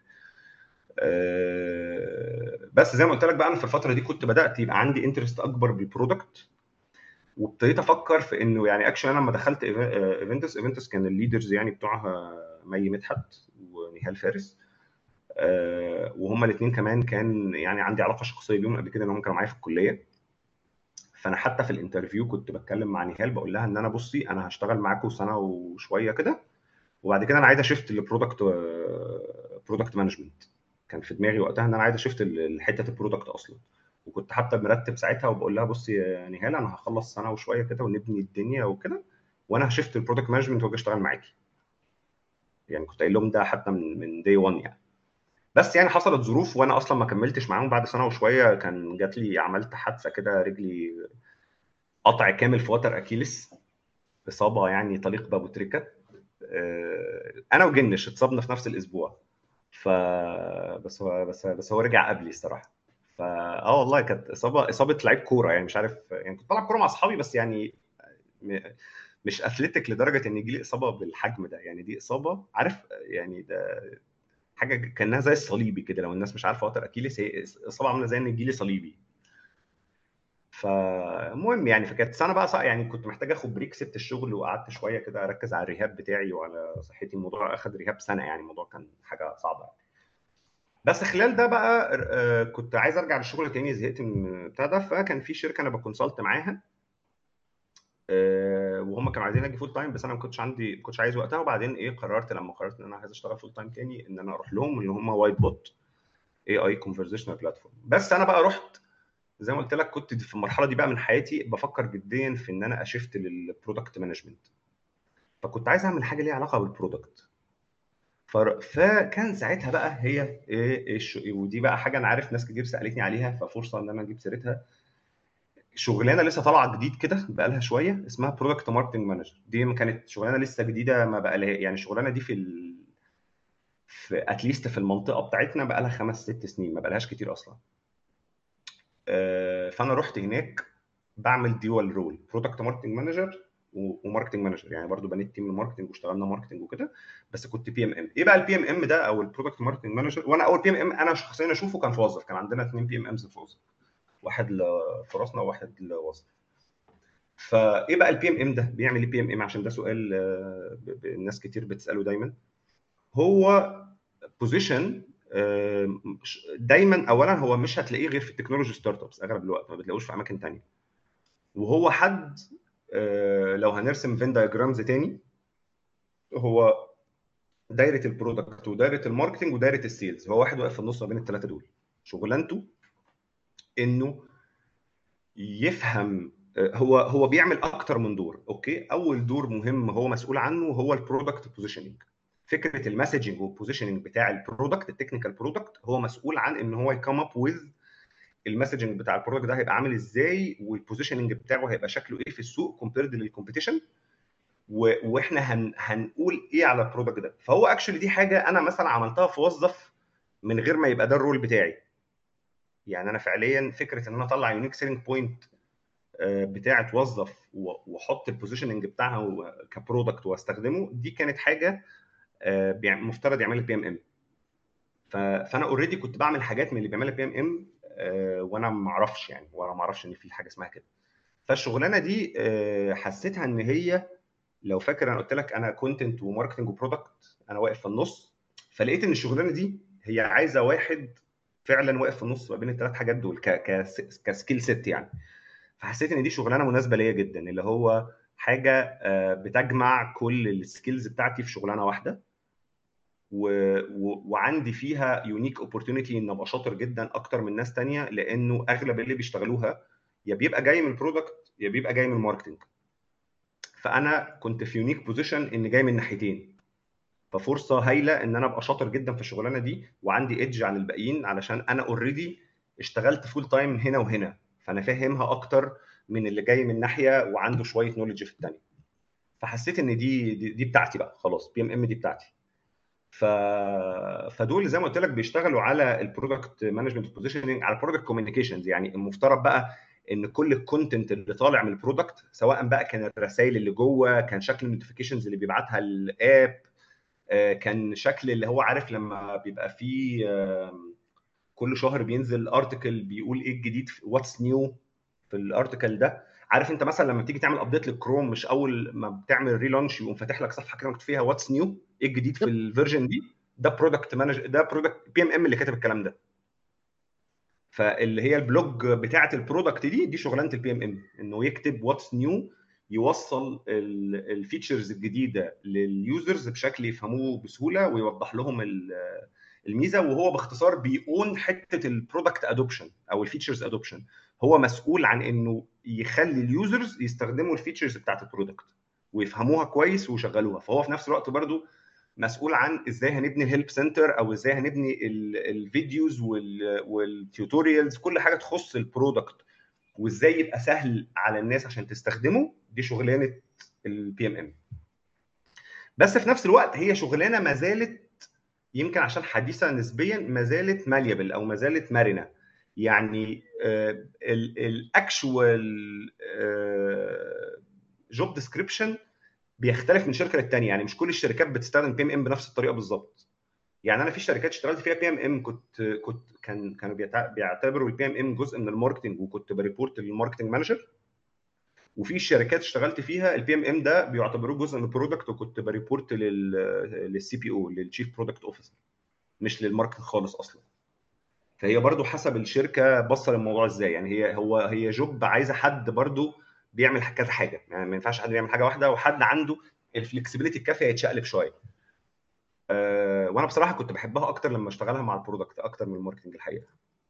بس زي ما قلت لك بقى، انا في الفتره دي كنت بدات يبقى عندي انترست اكبر بالبرودكت، وابتديت افكر في انه يعني اكشن. انا لما دخلت ايفنتس ايفنتس كان الليدرز يعني بتوعها مي مدحت ونهال فارس، وهما الاثنين كمان كان يعني عندي علاقه شخصيه بيهم قبل كده، ان هم كانوا معايا في الكليه. فانا حتى في الانترفيو كنت بتكلم مع نهال بقول لها ان انا بصي انا هشتغل معاكم سنه وشويه كده، وبعد كده انا عايز اشفت للبرودكت برودكت مانجمنت. كان في دماغي وقتها ان انا عايز اشفت لحته البرودكت اصلا، وكنت حتى مرتب ساعتها وبقول لها بصي يا نهال انا هخلص سنه وشويه كده ونبني الدنيا وكده، وانا هشفت البرودكت مانجمنت واجي اشتغل معاكي. يعني كنت قايل لهم ده حتى من من داي واحد يعني. بس يعني حصلت ظروف وانا اصلا ما كملتش معاهم. بعد سنه وشويه كان جات لي عملت حادثه كده، رجلي قطع كامل في وتر اكيلس، اصابه يعني تليق بابو تريكه. انا وجنش اتصابنا في نفس الاسبوع. ف بس هو بس بس هو رجع قبلي الصراحه. فا اه والله كانت اصابه اصابه لعيب كوره يعني، مش عارف يعني، كنت بلعب كوره مع اصحابي بس يعني م... مش اثليتيك لدرجه ان يجي لي اصابه بالحجم ده يعني. دي اصابه عارف يعني، ده حاجه كانها زي الصليبي كده. لو الناس مش عارفه وتر اكيليس، هي اصابه عامله زي ان يجي لي صليبي. فالمهم يعني، فكانت سنه بقى صح يعني، كنت محتاج اخد بريك، سبت الشغل وقعدت شويه كده اركز على الريهاب بتاعي وعلى صحتي. الموضوع اخد ريهاب سنه يعني، الموضوع كان حاجه صعبه. بس خلال ده بقى آه، كنت عايز ارجع للشغل تاني، زهقت من بتاع ده. فكان في شركه انا بكونسلت معاها، آه، وهم كانوا عايزين اجي فول تايم، بس انا ما كنتش عندي ما كنتش عايز وقتها. وبعدين ايه قررت لما قررت ان انا عايز اشتغل فول تايم تاني، ان انا اروح لهم، اللي هم وايت بوت اي اي كونفرزيشنال بلاتفورم. بس انا بقى رحت زي ما قلت لك، كنت في المرحله دي بقى من حياتي بفكر جديا في ان انا اشفت للبرودكت مانجمنت. فكنت عايز اعمل حاجه ليها علاقه بالبرودكت. فكان ساعتها بقى هي ايه إيه ودي بقى حاجه انا عارف ناس كتير سالتني عليها، ففرصه ان انا اجيب سيرتها. شغلانه لسه طالعه جديد كده بقى لها شويه، اسمها برودكت ماركتنج مانجر. دي ما كانت شغلانه لسه جديده، ما بقى لها يعني الشغلانه دي في ال... في اتليست في المنطقه بتاعتنا بقى لها خمس ست سنين، ما بقى لهاش كتير اصلا. فانا رحت هناك بعمل ديوال رول، برودكت ماركتنج مانجر وماركتنج مانجر يعني. برضو بنيت تيم الماركتنج واشتغلنا ماركتنج وكده، بس كنت بي ام ام. ايه بقى البي ام ام ده او البرودكت ماركتنج مانجر؟ وانا اول بي ام ام انا شخصيا اشوفه كان في وظف. كان عندنا اثنين بي ام امز في وظف، واحد في راسنا وواحد لوظف. فايه بقى البي ام ام ده؟ بيعمل ايه بي ام ام؟ عشان ده سؤال الناس كتير بتساله دايما. هو بوزيشن دايما، اولا هو مش هتلاقيه غير في التكنولوجي ستارت ابس، اغلب الوقت ما بتلاقوش في اماكن ثانيه. وهو حد لو هنرسم فين دايجرامز تاني، هو دايره البرودكت ودايره الماركتنج ودايره السيلز. هو واحد واقف في النص ما بين الثلاثه دول. شغلانته انه يفهم. هو هو بيعمل اكتر من دور. اوكي، اول دور مهم هو مسؤول عنه هو البرودكت بوزيشننج. فكره المسجنج والبوزيشننج بتاع البرودكت، التكنيكال برودكت، هو مسؤول عن ان هو يكم اب وذ المسجنج بتاع البرودكت ده هيبقى عامل ازاي، والبوزيشننج بتاعه هيبقى شكله ايه في السوق كومبيرد للكومبيتيشن، واحنا هن هنقول ايه على البرودكت ده. فهو اكشولي دي حاجه انا مثلا عملتها في وظف من غير ما يبقى ده الرول بتاعي. يعني انا فعليا فكره ان انا اطلع يونيك سيلينج بوينت بتاعه وظف واحط البوزيشننج بتاعها كبرودكت واستخدمه، دي كانت حاجه مفترض يعمل بي ام ام. فانا اوريدي كنت بعمل حاجات من اللي بيعملها بي ام ام وانا ما اعرفش يعني، وانا ما اعرفش ان في حاجه اسمها كده. فالشغلانه دي حسيتها ان هي، لو فاكر انا قلت لك انا كونتنت وماركتنج وبرودكت، انا واقف في النص. فلقيت ان الشغلانه دي هي عايزه واحد فعلا واقف في النص ما بين الثلاث حاجات دول ك كسكيل سيت يعني. فحسيت ان دي شغلانه مناسبه ليا جدا، اللي هو حاجه بتجمع كل السكيلز بتاعتي في شغلانه واحده. و... و... وعندي فيها يونيك اوبورتونيتي ان ابقى شاطر جدا اكتر من ناس تانية، لانه اغلب اللي بيشتغلوها يا بيبقى جاي من البرودكت يا بيبقى جاي من الماركتنج. فانا كنت في يونيك بوزيشن ان جاي من ناحيتين، ففرصه هايله ان انا ابقى شاطر جدا في الشغلانه دي وعندي ايدج عن الباقيين، علشان انا اوريدي اشتغلت فول تايم هنا وهنا، فانا فاهمها اكتر من اللي جاي من ناحيه وعنده شويه نوليدج في الثانيه. فحسيت ان دي دي, دي بتاعتي بقى خلاص، بي ام ام دي بتاعتي. ف فدول زي ما قلت لك بيشتغلوا على البرودكت مانجمنت بوزيشننج، على البرودكت كوميونيكيشنز. يعني المفترض بقى ان كل الكونتنت اللي طالع من البرودكت، سواء بقى كان الرسائل اللي جوه، كان شكل النوتيفيكيشنز اللي بيبعتها الاب، كان شكل اللي هو عارف لما بيبقى فيه كل شهر بينزل ارتكل بيقول ايه الجديد، واتس نيو في الارتكل ده. عارف انت مثلا لما تيجي تعمل ابديت للكروم، مش اول ما بتعمل ريلانش يقوم فاتح لك صفحه كده مكتوب فيها واتس نيو، ايه الجديد في يب. الفيرجن دي؟ ده برودكت مانجر، ده برودكت بي ام ام اللي كاتب الكلام ده. فاللي هي البلوج بتاعه البرودكت دي دي شغلانه البي ام ام، انه يكتب واتس نيو، يوصل الفيتشرز الجديده لليوزرز بشكل يفهموه بسهوله، ويوضح لهم الميزه. وهو باختصار بيقون حته البرودكت ادوبشن او الفيتشرز ادوبشن، هو مسؤول عن انه يخلي اليوزرز يستخدموا الفيتشرز بتاعه البرودكت ويفهموها كويس ويشغلوها. فهو في نفس الوقت برضو مسؤول عن ازاي هنبني الهيلب سنتر، او ازاي هنبني الفيديوز والتيوتوريالز، كل حاجه تخص البرودكت، وازاي يبقى سهل على الناس عشان تستخدمه. دي شغلانه البي ام ام. بس في نفس الوقت هي شغلانه ما زالت، يمكن عشان حديثه نسبيا، ما زالت ماليبل او ما زالت مرنه. يعني الاكشوال جوب ديسكريبشن بيختلف من شركه للتانيه. يعني مش كل الشركات بتستخدم بي ام ام بنفس الطريقه بالظبط. يعني انا في شركات اشتغلت فيها بي ام ام كنت كنت كان كانوا بيعتبروا البي ام ام جزء من الماركتنج، وكنت بريبورت للماركتنج مانجر. وفي شركات اشتغلت فيها البي ام ام ده بيعتبروه جزء من البرودكت، وكنت بريبورت للسي بي او، للشيف برودكت اوفيسر، مش للماركتنج خالص اصلا. فهي برضو حسب الشركه بصه للموضوع ازاي. يعني هي هو هي جوب عايزه حد برضو بيعمل كذا حاجه، يعني ما ينفعش حد بيعمل حاجه واحده، وحد عنده الفلكسبيليتي الكافيه يتشقلب شويه. أه وانا بصراحه كنت بحبها اكتر لما اشتغلها مع البرودكت اكتر من الماركتنج الحقيقه.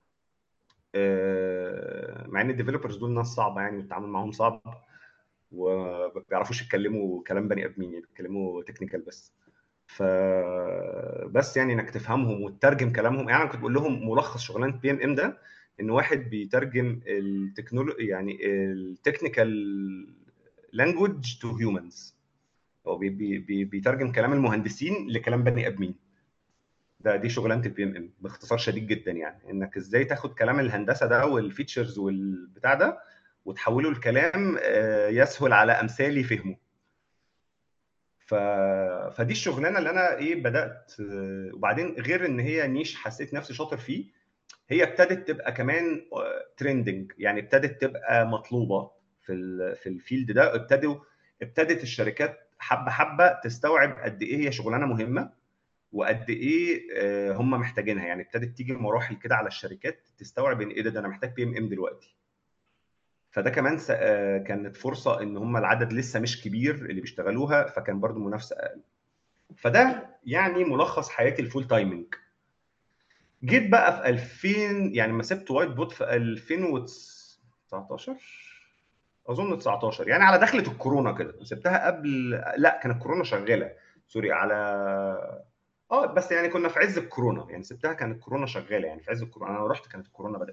أه مع ان الديفلوبرز دول ناس صعبه يعني، والتعامل معاهم صعب، وما بيعرفوش يتكلموا كلام بني ادمين، يعني بيتكلموا تكنيكال بس. ف بس يعني انك تفهمهم وتترجم كلامهم. يعني انا كنت بقول لهم ملخص شغلانه بي ام ام ده ان واحد بيترجم التكنولوجي، يعني التكنيكال لانجويج تو هيومنز، هو بي بي بيترجم كلام المهندسين لكلام بني ادمين. ده دي شغلانه البي ام ام باختصار شديد جدا. يعني انك ازاي تاخد كلام الهندسه ده والفيتشرز والبتاع ده وتحوله لكلام يسهل على امثالي فهمه. ف... فدي الشغلانه اللي انا ايه بدات. وبعدين غير ان هي نيش حسيت نفسي شاطر فيه، هي ابتدت تبقى كمان ترندنج، يعني ابتدت تبقى مطلوبه في ال... في الفيلد ده. ابتدوا ابتدت الشركات حبه حبه تستوعب قد ايه هي شغلانه مهمه، وقد ايه هم محتاجينها. يعني ابتدت تيجي مراحل كده على الشركات تستوعب ان ايه ده, ده انا محتاج بي ام ام دلوقتي. فده كمان كانت فرصه ان هم العدد لسه مش كبير اللي بيشتغلوها، فكان برضو منافسه اقل. فده يعني ملخص حياتي الفول تايمنج. جيت بقى في ألفين، يعني ما سبت وايت بوت في ألفين وتسعتاشر اظن تسعتاشر، يعني على دخلة الكورونا كده. سبتها قبل، لا كانت الكورونا شغاله، سوري، على اه بس يعني كنا في عز الكورونا، يعني سبتها كانت الكورونا شغاله، يعني في عز الكورونا انا رحت كانت الكورونا بدات.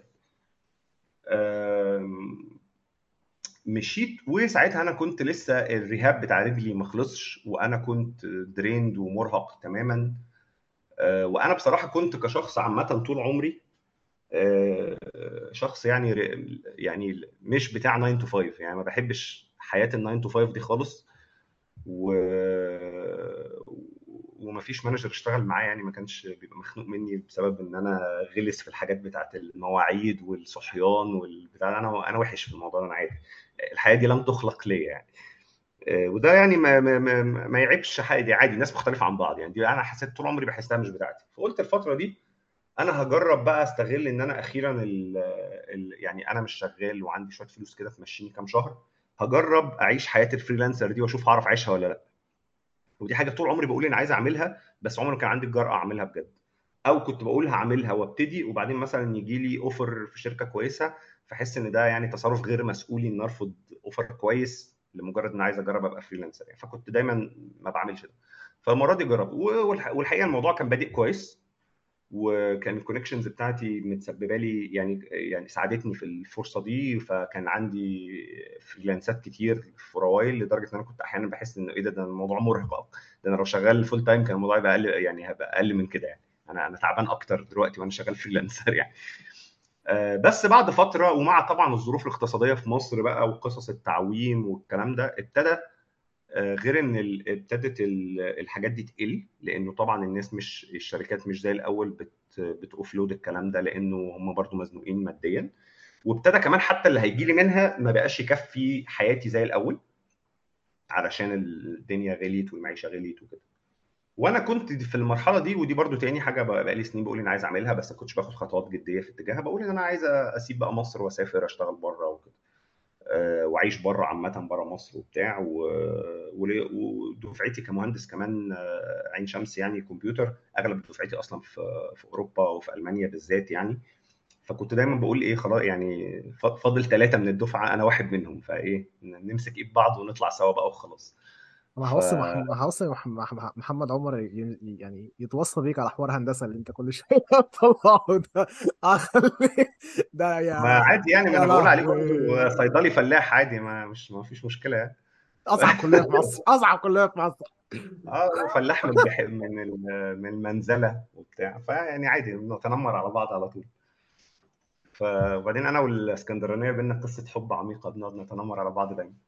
مشيت، وساعتها انا كنت لسه الريهاب بتاع رجلي ما خلصش، وانا كنت دريند ومرهق تماما. وانا بصراحه كنت كشخص عامه طول عمري شخص يعني يعني مش بتاع ناين تو فايف، يعني ما بحبش حياه الناين تو فايف دي خالص. و ومفيش مانجر اشتغل معايا يعني ما كانش بيبقى مخنوق مني بسبب ان انا غلس في الحاجات بتاعه المواعيد والصحيان والبتاع. انا انا وحش في الموضوع ده، انا عادي، الحياه دي لم تخلق ليا يعني. وده يعني ما ما, ما, ما يعيبش حاجه، دي عادي، ناس مختلفه عن بعض يعني. دي انا حسيت طول عمري بحسها مش بتاعتي. فقلت الفتره دي انا هجرب بقى استغل ان انا اخيرا ال ال يعني انا مش شغال وعندي شويه فلوس كده تمشيني كام شهر، هجرب اعيش حياه الفريلانسر دي واشوف هعرف اعيشها ولا لا. ودي حاجه طول عمري بقول انا عايز اعملها، بس عمري ما كان عندي الجرأه اعملها بجد. او كنت بقول هعملها وابتدي، وبعدين مثلا يجي لي اوفر في شركه كويسه، فاحس ان ده يعني تصرف غير مسؤولي ان ارفض اوفر كويس لمجرد ان عايز اجرب ابقى فريلانسر يعني. فكنت دايما ما بعملش ده. فالمره دي جربت، والحقيقه الموضوع كان بادئ كويس، وكان الكونكشنز بتاعتي متسببه لي يعني يعني ساعدتني في الفرصه دي. فكان عندي فريلانسات كتير في روايل، لدرجه ان انا كنت احيانا بحس ان ايه ده ده الموضوع مرهق. ده انا لو شغال فول تايم كان الموضوع يبقى اقل، يعني هبقى اقل من كده يعني. انا انا تعبان اكتر دلوقتي وانا شغال فريلانسر يعني. آه، بس بعد فتره، ومع طبعا الظروف الاقتصاديه في مصر بقى وقصص التعويم والكلام ده، ابتدى آه، غير ان ال- ابتدت ال- الحاجات دي تقل، لانه طبعا الناس مش الشركات مش زي الاول بت بتوفلود الكلام ده، لانه هم برضو مزنوقين ماديا. وابتدى كمان حتى اللي هيجي لي منها ما بقاش يكفي حياتي زي الاول، علشان الدنيا غليت والمعيشه غليت وكده. وانا كنت في المرحله دي، ودي برضو تاني حاجه بقى بقى لي سنين بقول انا عايز اعملها، بس ما كنتش باخد خطوات جديه في اتجاهها. بقول ان انا عايز اسيب بقى مصر واسافر اشتغل بره وكده، آه، واعيش بره عامه، بره مصر وبتاع. و- ول- ودفعتي كمهندس كمان، آه، عين شمس يعني كمبيوتر، اغلب دفعتي اصلا في في اوروبا وفي المانيا بالذات يعني. فكنت دايما بقول ايه خلاص يعني، ف- فاضل ثلاثه من الدفعه انا واحد منهم، فايه نمسك ايد بعض ونطلع سوا بقى وخلاص. ما ف هوصي مح... ما هوصي مح... مح... محمد عمر ي... يعني يتوصى بيك على حوار هندسه اللي انت كل شويه تطلعه ده. اخلي ده ما يا عادي يعني، ما يا انا بقول عليه لهوي. برضه صيدلي فلاح عادي، ما مش ما فيش مشكله يعني. اصعب كليه في مصر، اصعب كليه في مصر. اه، وفلاح من البح... من ال- من المنزله وبتاع، فيعني عادي نتنمر على بعض على طول. ف- وبعدين انا والاسكندرانيه بينا قصه حب عميقه، بنقعد نتنمر على بعض دايما.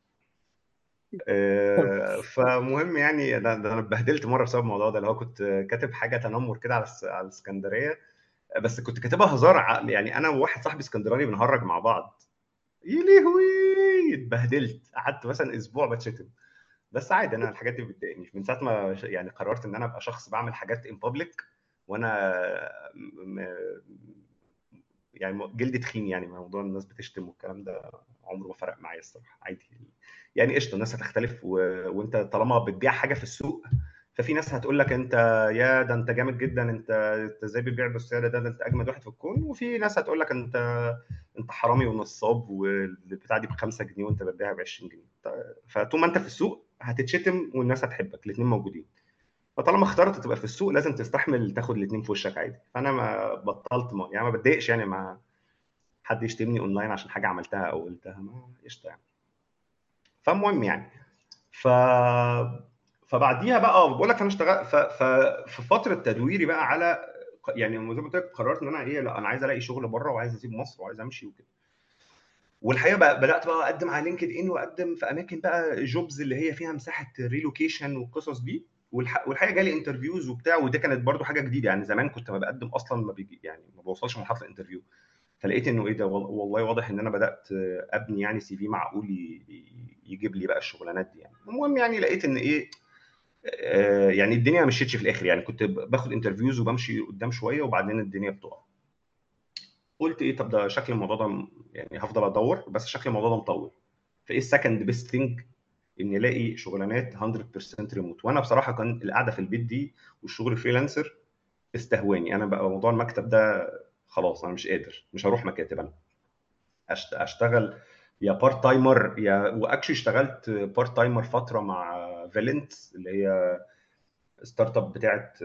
آه، فمهم يعني، ده ده انا اتبهدلت مره بسبب الموضوع ده، اللي هو كنت كاتب حاجه تنمر كده على الس- على الاسكندريه، بس كنت كاتبها هزار. ع- يعني انا وواحد صاحبي اسكندراني بنهرج مع بعض. يا لهوي اتبهدلت، قعدت مثلا اسبوع بتشتم. بس عادي، انا الحاجات دي بتضايقني من ساعه ما ش- يعني قررت ان انا ابقى شخص بعمل حاجات ان بابليك، وانا م- م- يعني جلدي تخين يعني. موضوع الناس بتشتم والكلام ده عمره ما فرق معايا الصراحه، عادي يعني. قشطه، الناس هتختلف، و... وانت طالما بتبيع حاجه في السوق، ففي ناس هتقول لك انت يا ده انت جامد جدا، انت انت ازاي بتبيع بالسعر ده، ده انت اجمد واحد في الكون. وفي ناس هتقول لك انت انت حرامي ونصاب، والبتاع دي ب خمسة جنيه وانت بتبيعها ب عشرين جنيه. فطول ما انت في السوق هتتشتم والناس هتحبك، الاثنين موجودين. فطالما اخترت تبقى في السوق لازم تستحمل تاخد الاثنين في وشك عادي. فانا ما بطلت، ما يعني ما بتضايقش يعني ما حد يشتمني اونلاين عشان حاجه عملتها او قلتها، ما قشطه يعني. فالمهم يعني، ف فبعديها بقى بقول لك انا اشتغلت ف... ف... في فتره تدويري بقى على، يعني زي ما قلت لك قررت ان انا ايه، لا انا عايز الاقي شغل بره، وعايز اسيب مصر، وعايز امشي وكده. والحقيقه بقى بدات بقى اقدم على لينكد ان، واقدم في اماكن بقى جوبز اللي هي فيها مساحه ريلوكيشن والقصص دي. والح- والحقيقه جالي انترفيوز وبتاع، وده كانت برضو حاجه جديده يعني. زمان كنت ما بقدم اصلا، ما بيجي يعني، ما بوصلش مرحله الانترفيو. فلقيت انه ايه ده، وال- والله واضح ان انا بدات ابني يعني سي في معقول ي- ي- يجيب لي بقى الشغلانات دي يعني. المهم يعني لقيت ان ايه، آه، يعني الدنيا ما مشيتش في الاخر يعني. كنت باخد انترفيوز وبمشي قدام شويه، وبعدين الدنيا بتقع. قلت ايه، طب ده شكل الموضوع ده م- يعني هفضل ادور، بس شكل الموضوع ده مطول. فايه السكند بيست ثينج، اني الاقي شغلانات مية بالمية ريموت. وانا بصراحه كان القعده في البيت دي والشغل فريلانسر استهواني. انا بقى موضوع المكتب ده خلاص، انا مش قادر، مش هروح مكاتب. انا أشت- اشتغل يا بارت تايمر، يا واكشلي اشتغلت بارت تايمر فتره مع فالنت، اللي هي ستارت اب بتاعت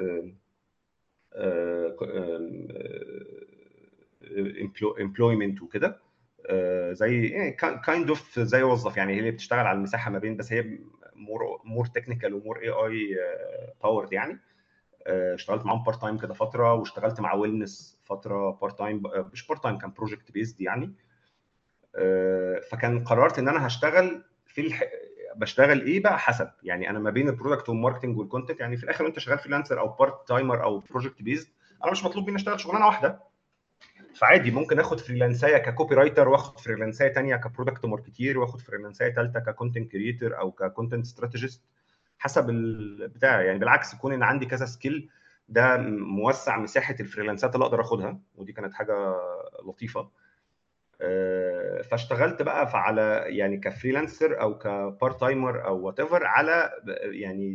امبلويمنت وكده. آه، زي كايند اوف زي وظف يعني، هي اللي بتشتغل على المساحه ما بين، بس هي مور مور تكنيكال ومور اي اي باورد يعني. آه، اشتغلت معاهم بارت تايم كده فتره، واشتغلت مع ويلنس فتره بارت تايم، مش بارت تايم، كان بروجكت بيزد يعني. آه، فكان قررت ان انا هشتغل في الح... بشتغل ايه بقى حسب يعني، انا ما بين البرودكت والماركتنج والكونتنت يعني. في الاخر انت شغال فريلانسر او بارت تايمر او بروجكت بيزد، انا مش مطلوب مني اشتغل شغلانه واحده. فعادي ممكن اخد فريلانسايه ككوبي رايتر، واخد فريلانسايه ثانيه كبرودكت ماركتير، واخد فريلانسايه ثالثه ككونتنت كريتور او ككونتنت استراتيجيست، حسب البتاع يعني. بالعكس، كون ان عندي كذا سكيل ده موسع مساحه الفريلانسات اللي اقدر اخدها، ودي كانت حاجه لطيفه. آه، فاشتغلت بقى على يعني كفريلانسر او كبارت تايمر او وات ايفر، على يعني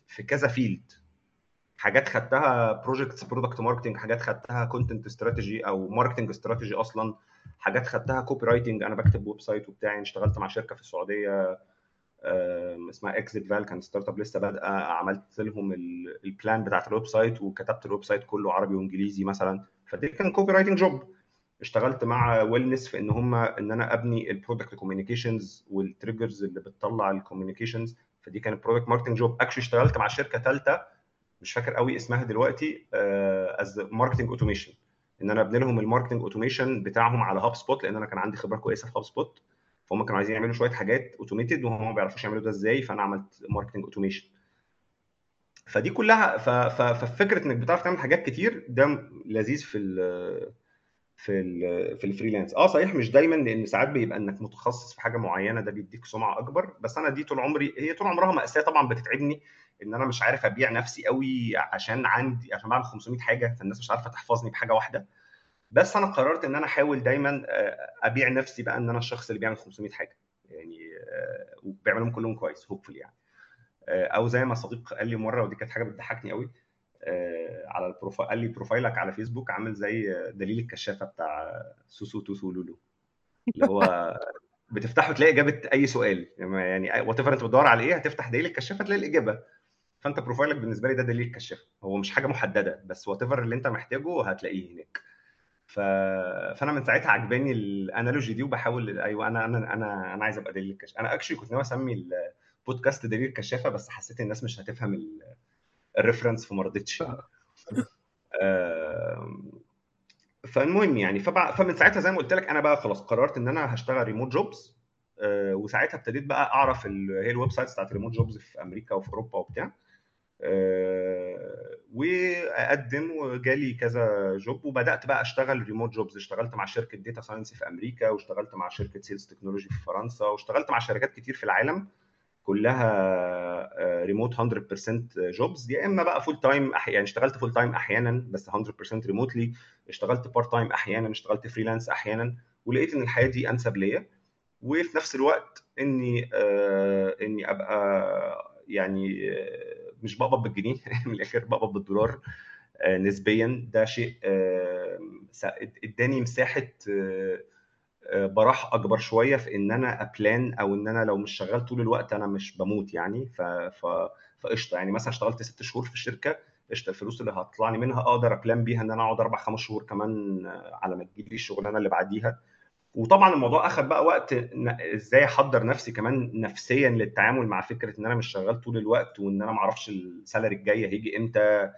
في كذا فيلد. حاجات خدتها بروجكتس برودكت ماركتنج، حاجات خدتها كونتنت استراتيجي او ماركتنج استراتيجي اصلا، حاجات خدتها كوبي رايتنج، انا بكتب ويب سايت وبتاعي. اشتغلت مع شركه في السعوديه اسمها اكزيت فال، كان ستارت اب لسه بادئه، عملت لهم البلان بتاعت الويب سايت وكتبت الويب سايت كله عربي وانجليزي مثلا، فدي كان كوبي رايتنج جوب. اشتغلت مع ويلنس في ان هم ان انا ابني البرودكت كوميونيكيشنز والتريجرز اللي بتطلع الكوميونيكيشنز، فدي كانت برودكت ماركتنج جوب. اكشلي اشتغلت مع شركه ثالثه مش فاكر قوي اسمها دلوقتي، از ماركتنج اوتوميشن، ان انا ابني لهم الماركتنج اوتوميشن بتاعهم على هاب سبوت، لان انا كان عندي خبره كويسه في هاب سبوت، فهم كانوا عايزين يعملوا شويه حاجات اوتوميتد وهم ما بيعرفوش يعملوا ده ازاي، فانا عملت ماركتنج اوتوميشن. فدي كلها ففكره انك بتعرف تعمل حاجات كتير ده لذيذ في ال في ال في الفريلانس. اه صحيح مش دايما، لان ساعات بيبقى انك متخصص في حاجه معينه ده بيديك سمعه اكبر، بس انا دي طول عمري هي طول عمرها مأساة طبعا بتتعبني، ان انا مش عارف ابيع نفسي قوي عشان عندي عشان بعمل خمسمية حاجه، فالناس مش عارفه تحفظني بحاجه واحده. بس انا قررت ان انا احاول دايما ابيع نفسي بقى ان انا الشخص اللي بيعمل خمسمية حاجه يعني، وبيعملهم كلهم كويس هوبفلي يعني. او زي ما صديق قال لي مره، ودي كانت حاجه بتضحكني قوي، على البروفايل قال لي بروفايلك على فيسبوك عامل زي دليل الكشافه بتاع سوسو توسو لولو، اللي هو بتفتحه تلاقي اجابه اي سؤال يعني وات ايفر انت بتدور على ايه هتفتح دليل الكشافه تلاقي الاجابه. فانت بروفايلك بالنسبه لي ده دليل الكشافه، هو مش حاجه محدده بس وات ايفر اللي انت محتاجه هتلاقيه هناك. ف... فانا من ساعتها عجباني الانالوجي دي وبحاول ايوه انا انا انا انا عايز ابقى دليل الكشافه. انا اكشلي كنت ناوي اسمي البودكاست دليل الكشافه، بس حسيت الناس مش هتفهم الريفرنس فما رضيتش. فالمهم يعني فبع... فمن ساعتها زي ما قلت لك انا بقى خلاص قررت ان انا هشتغل ريموت جوبز. أه وساعتها ابتديت بقى اعرف ال... هي الويب سايتس بتاعت ريموت جوبز في امريكا وفي اوروبا وبتاع، أه واقدم وجالي كذا جوب وبدات بقى اشتغل ريموت جوبز. اشتغلت مع شركه داتا ساينس في امريكا، واشتغلت مع شركه سيلز تكنولوجي في فرنسا، واشتغلت مع شركات كتير في العالم كلها ريموت مية بالمية جوبز، يا اما بقى فول تايم يعني اشتغلت فول تايم احيانا بس مية بالمية ريموتلي، اشتغلت بارت تايم احيانا، اشتغلت فريلانس احيانا، ولقيت ان الحياه دي انسب ليا. وفي نفس الوقت اني آه اني ابقى يعني آه مش بقبض بالجنيه من الاخر، بقبض بالدولار آه نسبيا. ده شيء آه اداني مساحه آه براح اكبر شويه في ان انا ابلان، او ان انا لو مش شغال طول الوقت انا مش بموت يعني. ف ف فقشطه يعني مثلا اشتغلت ست شهور في الشركه، قشطه الفلوس اللي هتطلع لي منها اقدر ابلان بيها ان انا اقعد اربع خمس شهور كمان على ما تجيب لي الشغلانه اللي بعديها. وطبعا الموضوع اخذ بقى وقت ازاي احضر نفسي كمان نفسيا للتعامل مع فكره ان انا مش شغال طول الوقت، وان انا ما اعرفش السالري الجاي هيجي امتى.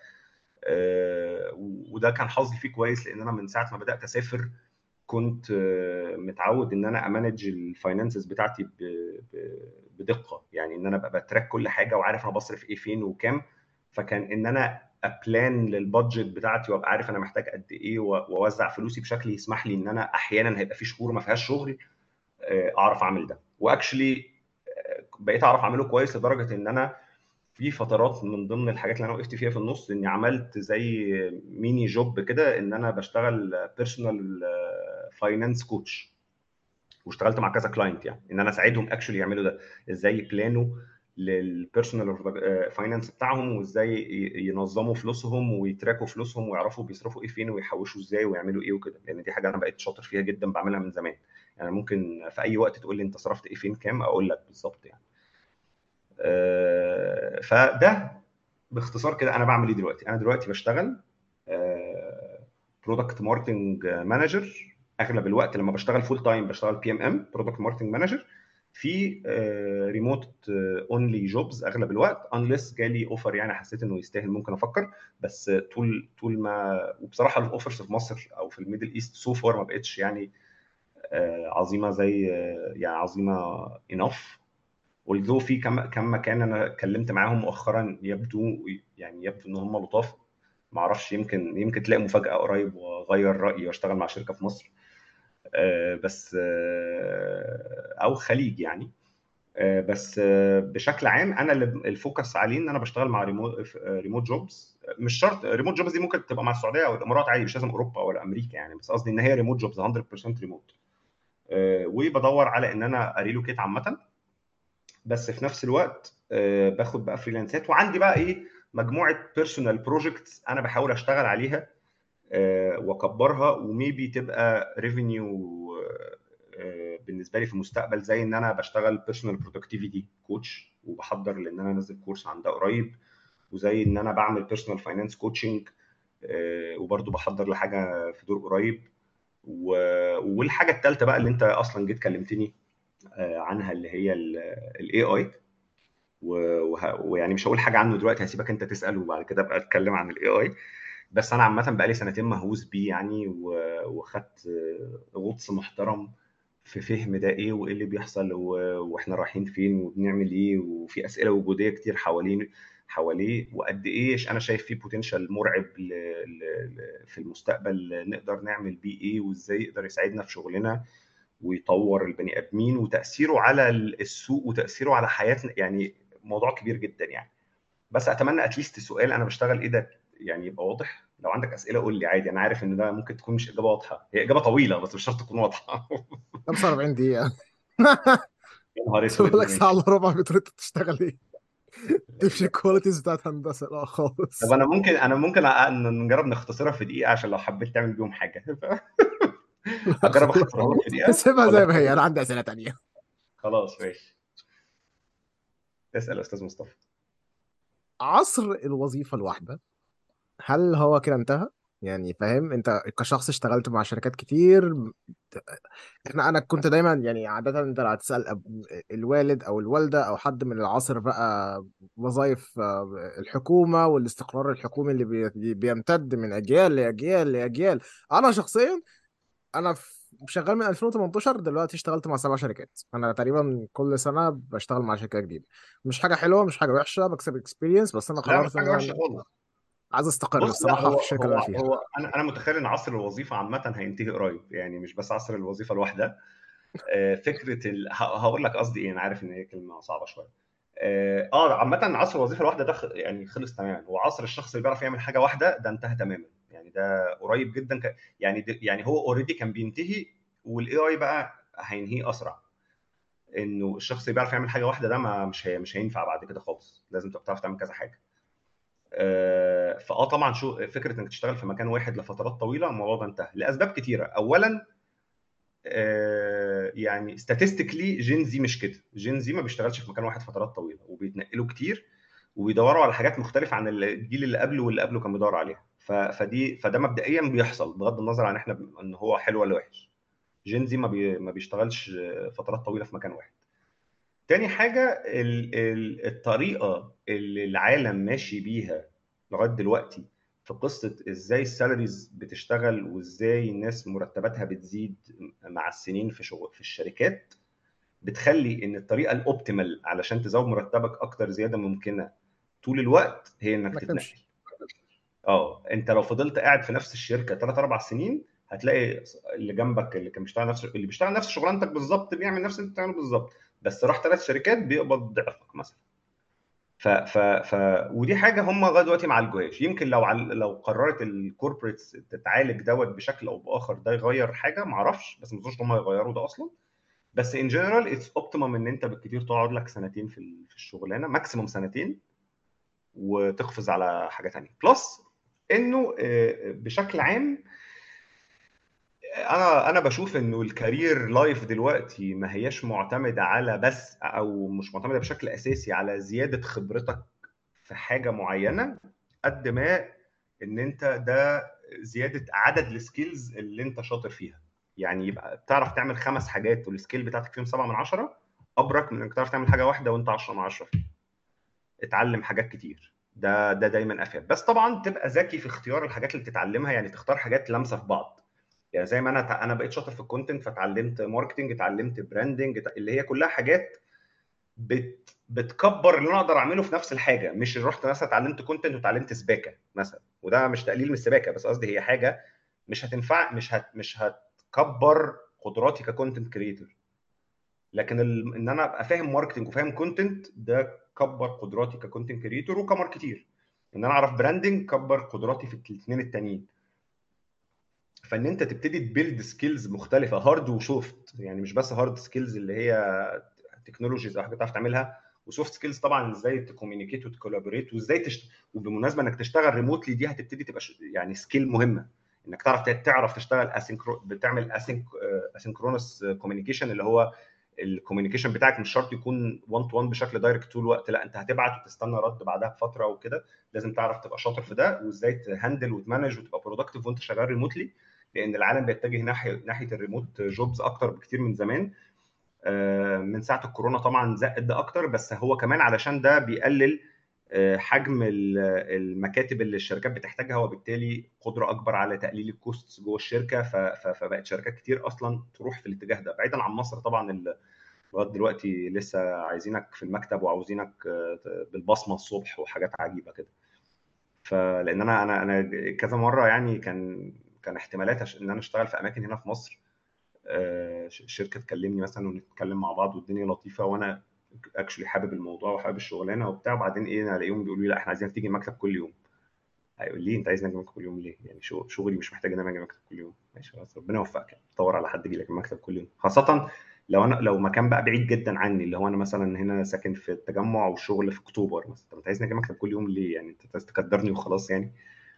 وده كان حظي فيه كويس، لان انا من ساعه ما بدات اسافر كنت متعود ان انا امانج الفاينانسز بتاعتي بدقه، يعني ان انا ابقى بتراك كل حاجه وعارف انا بصرف ايه فين وكام. فكان ان انا ابلان للبادجت بتاعتي وابقى عارف انا محتاج قد ايه، واوزع فلوسي بشكل يسمح لي ان انا احيانا هيبقى في شهور ما فيهاش شغل اعرف اعمل ده. واكشلي بقيت اعرف اعمله كويس لدرجه ان انا في فترات من ضمن الحاجات اللي انا وقفت فيها في النص اني عملت زي ميني جوب كده، ان انا بشتغل بيرسونال فاينانس كوتش، واشتغلت مع كذا كلاينت يعني ان انا اساعدهم اكشلي يعملوا ده، ازاي يبلانوا للبيرسونال فاينانس بتاعهم، وازاي ينظموا فلوسهم ويتراكوا فلوسهم ويعرفوا بيصرفوا ايه فين ويحوشوا ازاي ويعملوا ايه وكده. لان دي حاجه انا بقيت شاطر فيها جدا بعملها من زمان يعني، ممكن في اي وقت تقول لي انت صرفت ايه فين كام اقول لك بالظبط يعني. فده باختصار كده انا بعمل ايه دلوقتي. انا دلوقتي بشتغل برودكت ماركتنج مانجر اغلب الوقت. لما بشتغل فول تايم بشتغل بي ام ام برودكت ماركتنج مانجر في ريموت اونلي جوبز اغلب الوقت، انلس جالي اوفر يعني حسيت انه يستاهل ممكن افكر. بس طول طول ما وبصراحه الاوفرز في مصر او في الميدل ايست سو فار ما بقتش يعني عظيمه زي يعني عظيمه انف. ولذو في كم كم مكان انا اتكلمت معاهم مؤخرا يبدو يعني يبدو ان هم لطاف، ما اعرفش يمكن يمكن تلاقي مفاجاه قريب واغير رايي واشتغل مع شركه في مصر بس او خليج يعني. بس بشكل عام انا اللي الفوكس عليه ان انا بشتغل مع ريموت ريموت جوبز. مش شرط ريموت جوبز دي ممكن تبقى مع السعوديه او الامارات عادي، مش لازم اوروبا ولا امريكا يعني، بس قصدي ان هي ريموت جوبز مية بالمية ريموت. وبدور على ان انا اريلوكيت عامه، بس في نفس الوقت آه، باخد بقى فريلانسات، وعندي بقى ايه مجموعه بيرسونال بروجكتس انا بحاول اشتغل عليها آه، واكبرها، وميبي تبقى ريفينيو بالنسبه لي في المستقبل، زي ان انا بشتغل بيرسونال برودكتيفيتي كوتش وبحضر لان انا انزل كورس عن ده قريب، وزي ان انا بعمل بيرسونال فاينانس كوتشنج وبرضه بحضر لحاجه في دور قريب. و- والحاجه الثالثه بقى اللي انت اصلا جيت كلمتني آه، عنها، اللي هي الاي اي. ويعني مش هقول حاجه عنه دلوقتي، هسيبك انت تسال وبعد كده ابقى اتكلم عن الاي اي. بس انا عامه بقى لي سنتين مهووس بيه يعني، و- وخدت آه، غطس محترم في فهم ده ايه وايه اللي بيحصل و- واحنا رايحين فين وبنعمل ايه، وفي اسئله وجوديه كتير حوالين حواليه، وقد ايه انا شايف فيه بوتنشال مرعب ل... ل... ل- في المستقبل نقدر نعمل بيه ايه، وازاي يقدر يساعدنا في شغلنا ويطور البني ادمين، وتاثيره على السوق وتاثيره على حياتنا. يعني موضوع كبير جدا يعني. بس اتمنى اتليست سؤال انا بشتغل ايه ده يعني يبقى واضح. لو عندك اسئله قول لي عادي، انا عارف ان ده ممكن تكون مش اجابه واضحه، هي اجابه طويله بس مش شرط تكون واضحه. خمسة وأربعين دقيقة. يا نهار بقول اسود، لك ساعة ماشي. الا ربع بتقول انت بتشتغل ايه؟ دي مش الكواليتيز بتاعت هندسة لا طب خالص. انا ممكن انا ممكن أ- نجرب نختصرها في دقيقه عشان لو حبيت تعمل بيهم حاجه. لا اجرب خلاص، اختصرها لك في دقيقه سيبها ولا زي ما هي، تحتاج؟ انا عندي اسئلة تانية. خلاص ماشي. اسال يا استاذ مصطفى. عصر الوظيفة الواحدة، هل هو كده انتهى؟ يعني فاهم، انت كشخص اشتغلت مع شركات كتير. احنا انا كنت دايما يعني عادة انت لو هتسأل أب- الوالد او الوالدة او حد من العصر بقى، وظائف آه، الحكومة والاستقرار الحكومي اللي بي- بيمتد من اجيال لاجيال لاجيال. انا شخصيا انا ف- شغال من ألفين وتمنتاشر، دلوقتي اشتغلت مع سبع شركات. انا تقريبا كل سنة بشتغل مع شركة جديدة. مش حاجة حلوة مش حاجة وحشة، بكسب اكسبيرينس، بس انا لا مش قررت ان حاجه وحشه انا خالص. عايز استقر بص، لا الصراحة هو في الشركة اللي هو انا فيها. هو انا انا متخيل ان عصر الوظيفه عامه هينتهي قريب، يعني مش بس عصر الوظيفه الواحده. آه، فكره ال... ه- هقول لك قصدي ايه. انا عارف ان هي كلمه صعبه شويه. اه آه، عامه عصر الوظيفه الواحده ده خ- يعني خلص تماما. هو عصر الشخص اللي بيعرف يعمل حاجه واحده ده انتهى تماما. يعني ده قريب جدا ك... يعني د... يعني هو اوريدي كان بينتهي، والاي اي بقى هينهيه اسرع. انه الشخص اللي بيعرف يعمل حاجه واحده ده ما مش هي... مش هينفع بعد كده خالص، لازم تبقى بتعرف تعمل كذا حاجه. آه، فاه طبعا شو فكره انك تشتغل في مكان واحد لفترات طويله، الموضوع ده انتهى لاسباب كتيره. اولا آه، يعني statistically جين زي مش كده. جين زي ما بيشتغلش في مكان واحد فترات طويله، وبيتنقلوا كتير وبيدوروا على حاجات مختلفه عن الجيل اللي قبله واللي قبله كان بيدور عليها. ف- فدي فده مبدئيا بيحصل بغض النظر عن احنا ب- ان هو حلو ولا وحش. جين زي ما بي ما بيشتغلش فترات طويله في مكان واحد. تاني حاجه ال- ال- الطريقه اللي العالم ماشي بيها لغايه دلوقتي في قصه ازاي السالاريز بتشتغل وازاي الناس مرتباتها بتزيد مع السنين في شغل في الشركات، بتخلي ان الطريقه الاوبتيمال علشان تزود مرتبك اكتر زياده ممكنه طول الوقت هي انك انك تتنقل. تمشي. اه انت لو فضلت قاعد في نفس الشركه ثلاث اربع سنين، هتلاقي اللي جنبك اللي كان بيشتغل نفس اللي بيشتغل نفس شغلانتك بالظبط بيعمل نفس اللي انت بتعمله بالظبط، بس راح ثلاث شركات بيقبض ضعفك مثلا. ف ف ف ودي حاجه هم لغايه دلوقتي ما عالجوهاش. يمكن لو عل... لو قررت الكوربريتس تتعالج دوت بشكل او باخر ده يغير حاجه، ما اعرفش، بس ما اظنش ان هم هيغيروا ده اصلا. بس ان جنرال اتس اوبتيمم ان انت بالكثير تقعد لك سنتين في ال- في الشغلانه، ماكسيموم سنتين، وتقفز على حاجه ثانيه. بلس انه آه، بشكل عام انا انا بشوف انه الكارير لايف دلوقتي ما هياش معتمده على بس، او مش معتمده بشكل اساسي على زياده خبرتك في حاجه معينه، قد ما ان انت ده زياده عدد السكيلز اللي انت شاطر فيها. يعني يبقى بتعرف تعمل خمس حاجات والسكيل بتاعتك فيهم سبعة من عشرة، ابرك من انك تعرف تعمل حاجه واحده وانت عشرة من عشرة فيها. اتعلم حاجات كتير، ده ده دايما افيد. بس طبعا تبقى ذكي في اختيار الحاجات اللي تتعلمها، يعني تختار حاجات لامسه في بعض. يعني زي ما انا انا بقيت شاطر في الكونتنت فتعلمت ماركتنج، اتعلمت براندنج، اللي هي كلها حاجات بت بتكبر اللي انا اقدر اعمله في نفس الحاجه. مش رحت مثلا اتعلمت كونتنت وتعلمت سباكه مثلا، وده مش تقليل من السباكه، بس قصدي هي حاجه مش هتنفع، مش هت مش هتكبر قدراتي ككونتنت كريتور. لكن ال... ان انا ابقى فاهم ماركتنج وفاهم كونتنت ده كبر قدراتي ككونتنت كريتور وكماركتير. ان انا اعرف براندنج كبر قدراتي في الاثنين التانيين. فان انت تبتدي تبيلد سكيلز مختلفه، هارد وسوفت، يعني مش بس هارد سكيلز اللي هي تكنولوجيز او حاجات تعرف تعملها، وسوفت سكيلز طبعا ازاي تكوميونيكيت وتكولابوريت وازاي تشت... وبالمناسبه انك تشتغل ريموتلي دي هتبتدي تبقى ش... يعني سكيل مهمه، انك تعرف تعرف تشتغل اسynchro بتعمل اسynchronous كوميونيكيشن، اللي هو الكوميونيكيشن بتاعك مش شرط يكون واحد تو واحد بشكل دايركت طول الوقت، لا انت هتبعت وتستنى رد بعدها بفتره وكده. لازم تعرف تبقى شاطر في ده، وازاي تهندل وتمانج وتبقى برودكتيف وانت شغال ريموتلي، لان العالم بيتجه ناحيه ناحيه الريموت جوبز اكتر بكتير من زمان. من ساعه الكورونا طبعا زائد ده اكتر، بس هو كمان علشان ده بيقلل حجم المكاتب اللي الشركات بتحتاجها، وبالتالي قدره اكبر على تقليل الكوست جوه الشركه. فبقت شركات كتير اصلا تروح في الاتجاه ده، بعيدا عن مصر طبعا لغايه دلوقتي لسه عايزينك في المكتب وعاوزينك بالبصمه الصبح وحاجات عجيبه كده. فلان انا انا انا كذا مره يعني كان كان احتمالات ان انا اشتغل في اماكن هنا في مصر، شركه تكلمني مثلا ونتكلم مع بعض والدنيا لطيفه، وانا اكشلي حابب الموضوع وحابب الشغلانه وبتاع، وبعدين ايه الاقيهم بيقولوا لي لا احنا عايزينك تيجي المكتب كل يوم. هيقول لي انت عايزني اجي المكتب كل يوم ليه؟ يعني شو شغلي مش محتاج ان انا اجي المكتب كل يوم. ماشي خلاص، ربنا يوفقك، دور على حد يجي لك المكتب كل يوم، خاصه لو انا لو مكان بقى بعيد جدا عني، اللي هو انا مثلا هنا ساكن في التجمع والشغل في اكتوبر مثلا. طب انت عايزني اجي المكتب كل يوم ليه؟ يعني انت عايز تقدرني وخلاص يعني.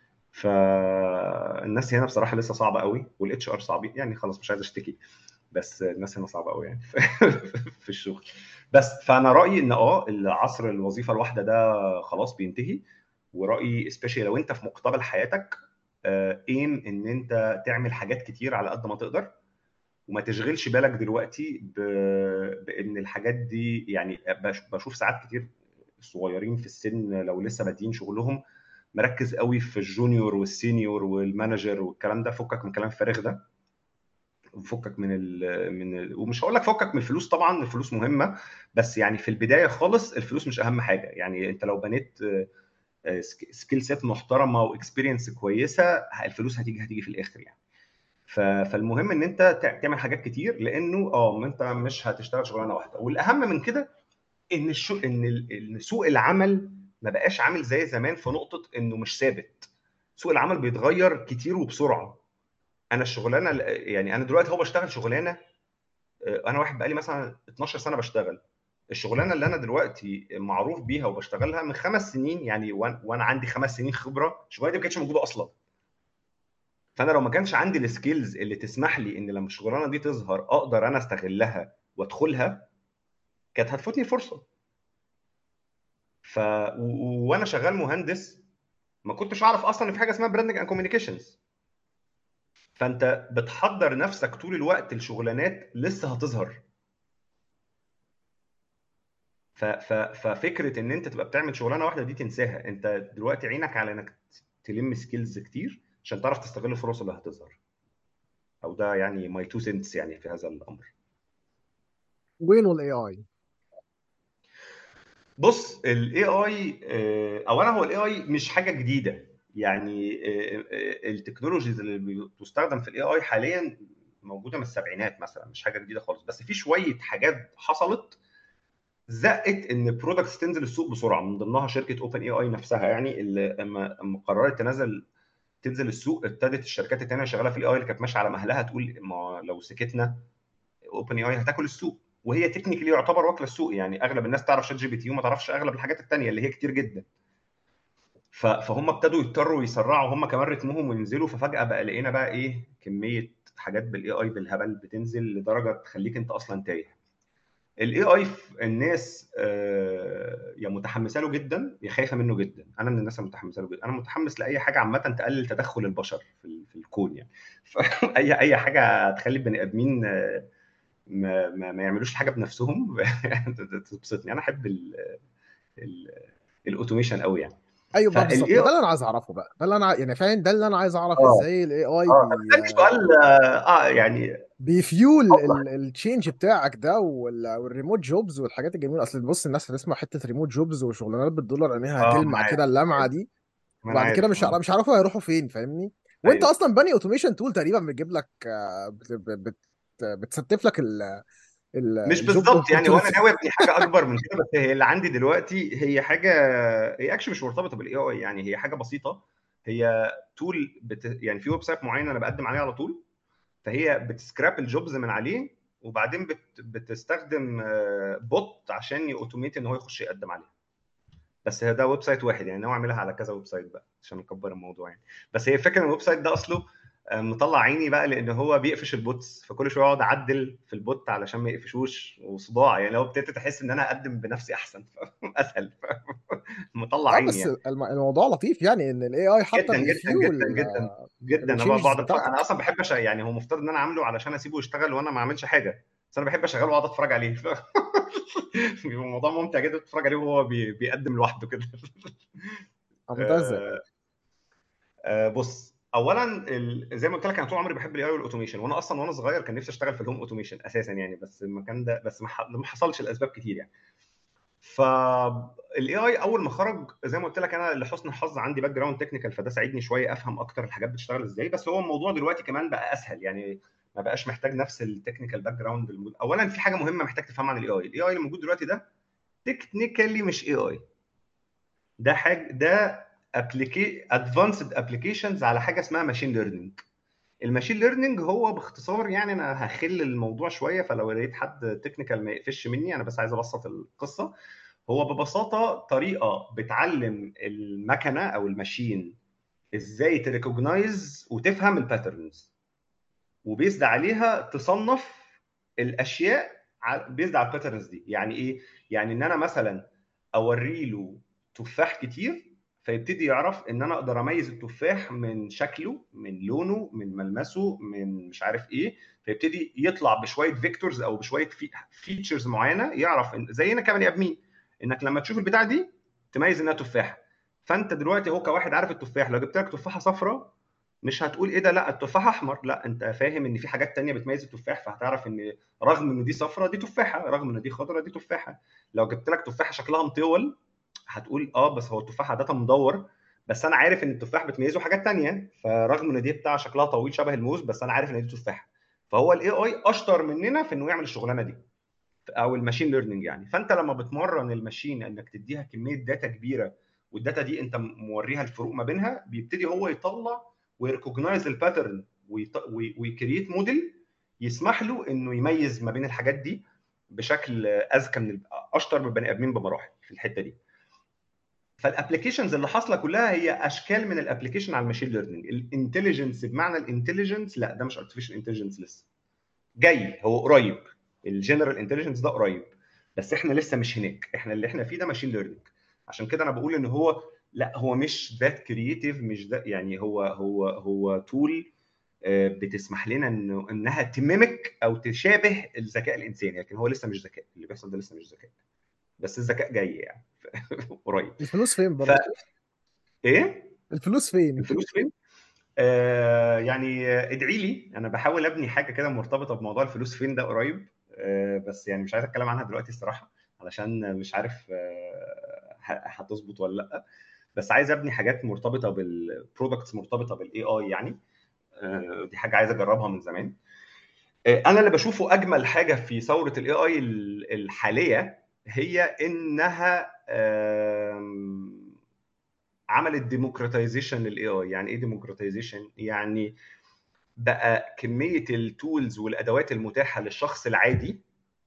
فالناس هنا بصراحه لسه صعبه قوي، والاتش ار صعبين يعني، خلاص مش عايز اشتكي، بس الناس هنا صعبه قوي يعني في الشغل. بس فانا رايي ان اه العصر الوظيفه الواحده ده خلاص بينتهي، ورايي اسبيشالي لو انت في مقتبل حياتك ايم ان انت تعمل حاجات كتير على قد ما تقدر، وما تشغلش بالك دلوقتي بان الحاجات دي. يعني بشوف ساعات كتير الصغيرين في السن لو لسه بادئين شغلهم مركز قوي في الجونيور والسينيور والمانجر والكلام ده. فكك من كلام الفارغ ده، وفكك من ال من ال ومش هقول لك فكك من الفلوس، طبعا الفلوس مهمه، بس يعني في البدايه خالص الفلوس مش اهم حاجه. يعني انت لو بنيت سكيل سيت محترمه واكسبيرينس كويسه، الفلوس هتيجي هتيجي في الاخر يعني. فالمهم ان انت تعمل حاجات كتير، لانه اه انت مش هتشتغل شغلانه واحده. والاهم من كده ان الشو ان ان سوق العمل ما بقاش عامل زي زمان، في نقطه انه مش ثابت. سوق العمل بيتغير كتير وبسرعه. انا الشغلانه يعني انا دلوقتي هو بشتغل شغلانه، انا واحد بقالي مثلا اتناشر سنه بشتغل الشغلانه اللي انا دلوقتي معروف بيها وبشتغلها من خمس سنين يعني، وانا عندي خمس سنين خبره، الشغلانه دي ما كانتش موجوده اصلا. فانا لو ما كانش عندي السكيلز اللي تسمح لي ان لما الشغلانه دي تظهر اقدر انا استغلها وادخلها، كانت هتفوتني فرصه. ف و... وانا شغال مهندس ما كنتش اعرف اصلا ان في حاجه اسمها براندنج اند كوميونيكيشنز. فانت بتحضر نفسك طول الوقت لشغلانات لسه هتظهر. ف... ف... ففكره ان انت تبقى بتعمل شغلانه واحده دي تنساها. انت دلوقتي عينك على انك تلم سكيلز كتير عشان تعرف تستغل الفرص اللي هتظهر. او ده يعني ماي تو سنتس يعني في هذا الامر. وينه الاي اي؟ بص الاي اي اولا هو الاي اي مش حاجه جديده يعني. التكنولوجيز اللي بتستخدم في الاي اي حاليا موجوده من السبعينات مثلا، مش حاجه جديده خالص. بس في شويه حاجات حصلت زقت ان برودكتس تنزل السوق بسرعه، من ضمنها شركه اوبن اي اي نفسها يعني، اللي اما اما قررت تنزل تنزل السوق، ابتدت الشركات الثانيه شغاله في الاي اي اللي كانت ماشيه على مهلها تقول ما لو سكتنا اوبن اي اي هتاكل السوق. وهي تكنيكلي يعتبر واكله السوق يعني. اغلب الناس تعرف شات جي بي تي وما تعرفش اغلب الحاجات الثانيه اللي هي كتير جدا. فهم ابتدوا يضطروا يسرعوا هم كمان رتمهم وينزلوا. ففجاه بقى لقينا بقى ايه كميه حاجات بالاي اي بالهبل بتنزل لدرجه تخليك انت اصلا تايه. الاي اي الناس آه يا متحمسه له جدا يا خايفه منه جدا. انا من الناس المتحمسه له جدا. انا متحمس لاي حاجه عامه تقلل تدخل البشر في, في الكون يعني. اي اي حاجه تخلي البني ادمين آه ما, ما, ما يعملوش حاجه بنفسهم تبسطني. انا احب الاوتوميشن قوي يعني. ايوه بقى بالظبط، فالاي ما ده اللي انا عايز اعرفه بقى، ده اللي انا يعني فاهم، ده اللي انا عايز اعرف اه ازاي الاي اي اه بي ده سؤال اه يعني بيفيول أوضح. التشينج بتاعك ده وال- والريموت جوبز والحاجات الجميله. اصل بص الناس هتسمع حته ريموت جوبز وشغلانات بالدولار عينيها اه ما هتلمع عارف كده اللمعه دي، ما انا وبعد كده عارف مش اه مش عارفوا هيروحوا فين، فاهمني؟ وانت ايوه. اصلا بني اوتوميشن تول تقريبا بتجيب لك آه، بت- بت- بتستف لك ال- ال- مش الجوب بالظبط يعني، وانا اوبورتونيتي. ناوي ابني حاجه اكبر من كده. بس هي اللي عندي دلوقتي هي حاجه، هي اكشن مش مرتبطه بالاي اي يعني. هي حاجه بسيطه، هي تول بت... يعني في ويب سايت معين انا بقدم عليه على طول، فهي بتسكراب الجوبز من عليه وبعدين بت بتستخدم بوت عشان يأوتوميت ان هو يخش يقدم عليها. بس ده ويب سايت واحد يعني، ناوي اعملها على كذا ويب سايت بقى عشان نكبر الموضوع يعني. بس هي فكره ان الويب سايت ده اصله مطلع عيني بقى، لان هو بيقفش البوتس، فكل شويه اقعد اعدل في البوت علشان ما يقفشوش، وصداع يعني. لو ابتديت احس ان انا اقدم بنفسي احسن اسهل، مطلع اه عيني بس يعني. الم- الموضوع لطيف يعني، ان الاي اي حتى جدا جدا جدا بيفيول جدا جدا. انا بقعد التشينجز اتفرج، انا بتاعتك. اصلا بحب أش... يعني هو مفترض ان انا عامله علشان اسيبه يشتغل وانا ما اعملش حاجه، بس انا بحب اشغله واقعد اتفرج عليه. بيبقى الموضوع ممتع جدا تتفرج عليه وهو بي... بيقدم لوحده كده. عملتها ازاي؟ آه، آه، بص، اولا ال... زي ما قلت لك انا طول عمري بحب الاي اي والاوتوميشن، وانا اصلا وانا صغير كان نفسي اشتغل في الهوم اوتوميشن اساسا يعني، بس المكان ده بس ما ح- ما حصلش لاسباب كتير يعني. فالاي اي اول ما خرج زي ما قلت لك، انا لحسن الحظ عندي باك جراوند تكنيكال، فده ساعدني شويه افهم اكتر الحاجات بتشتغل ازاي. بس هو الموضوع دلوقتي كمان بقى اسهل يعني، ما بقاش محتاج نفس التكنيكال باك جراوند الموجود. اولا في حاجه مهمه محتاج تفهمها عن الاي اي، الاي اي اللي موجود دلوقتي ده تكنيكالي مش اي اي، ده حاجه ده ابليكي ادفانسد ابلكيشنز على حاجه اسمها ماشين ليرنينج. الماشين ليرنينج هو باختصار يعني، انا هخل الموضوع شويه، فلو لقيت حد تكنيكال ما يقفش مني، انا بس عايز ابسط القصه. هو ببساطه طريقه بتعلم المكنه او الماشين ازاي تريكوجنايز وتفهم الباترنز، وبيزد عليها تصنف الاشياء بيزد على الباترنز دي. يعني ايه؟ يعني ان انا مثلا اوري له تفاح كتير، فيبتدي يعرف ان انا اقدر اميز التفاح من شكله، من لونه، من ملمسه، من مش عارف ايه، فيبتدي يطلع بشويه فيكتورز او بشويه في فيتشرز معينه، يعرف إن زينا كبني ادمين انك لما تشوف البتاع دي تميز انها تفاحه. فانت دلوقتي هو كواحد عارف التفاح، لو جبت لك تفاحه صفراء مش هتقول ايه ده، لا التفاح احمر، لا انت فاهم ان في حاجات تانية بتميز التفاح، فهتعرف ان رغم ان دي صفراء دي تفاحه، رغم ان دي خضراء دي تفاحه. لو جبت لك تفاحه شكلها مطول هتقول اه بس هو التفاح عاده مدور، بس انا عارف ان التفاح بتميزه حاجات تانية، فرغم ان دي بتاع شكلها طويل شبه الموز بس انا عارف ان دي تفاحه. فهو الاي اي اشطر مننا في انه يعمل الشغلانه دي، او الماشين ليرنينج يعني. فانت لما بتمرن الماشين انك تديها كميه داتا كبيره، والداتا دي انت موريها الفروق ما بينها، بيبتدي هو يطلع ويركوجنايز الباترن ويكريت موديل يسمح له انه يميز ما بين الحاجات دي بشكل اذكى من اشطر من البني ادمين بمراحل في الحته دي. فالابلكيشنز اللي حاصله كلها هي اشكال من الابلكيشن على الماشين ليرنينج. الانتليجنس بمعنى الانتليجنس لا، ده مش ارتفيشال انتليجنس لسه، جاي هو قريب، الجنرال انتليجنس ده قريب، بس احنا لسه مش هناك، احنا اللي احنا فيه ده ماشين ليرنينج. عشان كده انا بقول ان هو لا، هو مش ذات كرييتيف، مش ده يعني، هو هو هو تول بتسمح لنا انه انها تميمك او تشابه الذكاء الانساني، لكن هو لسه مش ذكاء، اللي بيحصل ده لسه مش ذكاء، بس الذكاء جاي يعني قريب. الفلوس فين ف برضه؟ ايه الفلوس فين؟ الفلوس فين؟ آه يعني ادعي لي، انا بحاول ابني حاجه كده مرتبطه بموضوع الفلوس فين ده قريب، آه بس يعني مش عايز اتكلم عنها دلوقتي الصراحه، علشان مش عارف آه هتظبط ولا لا. بس عايز ابني حاجات مرتبطه بالبرودكتس، مرتبطه بالاي اي يعني. آه دي حاجه عايز اجربها من زمان. آه انا اللي بشوفه اجمل حاجه في ثوره الاي اي الحاليه هي انها آه عملت ديموكراتيزيشن للاي اي. يعني ايه ديموكراتيزيشن؟ يعني بقى كميه التولز والادوات المتاحه للشخص العادي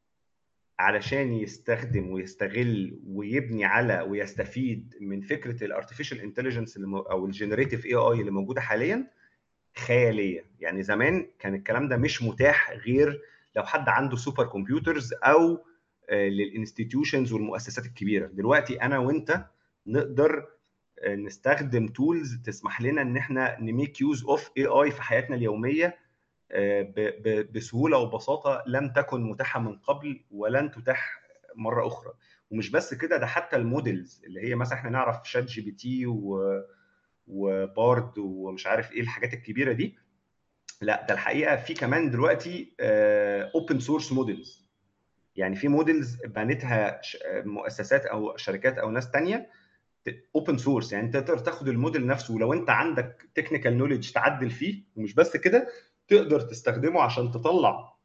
علشان يستخدم ويستغل ويبني على ويستفيد من فكره الارتفيشال انتليجنس او الجنريتيف اي اي اللي موجوده حاليا خياليه. يعني زمان كان الكلام ده مش متاح غير لو حد عنده سوبر كمبيوترز او للانستتيوشنز والمؤسسات الكبيره. دلوقتي انا وانت نقدر نستخدم تولز تسمح لنا ان احنا نميك يوز اوف اي اي في حياتنا اليوميه بسهوله وبساطه لم تكن متاحه من قبل ولن تتاح مره اخرى. ومش بس كده، ده حتى المودلز اللي هي مثلا احنا نعرف شات جي بي تي و... وبارد ومش عارف ايه الحاجات الكبيره دي، لا ده الحقيقه في كمان دلوقتي اوبن سورس مودلز. يعني في مودلز بنتها مؤسسات او شركات او ناس تانية اوبن سورس، يعني انت تقدر تاخد الموديل نفسه ولو انت عندك تكنيكال نوليدج تعدل فيه، ومش بس كده تقدر تستخدمه عشان تطلع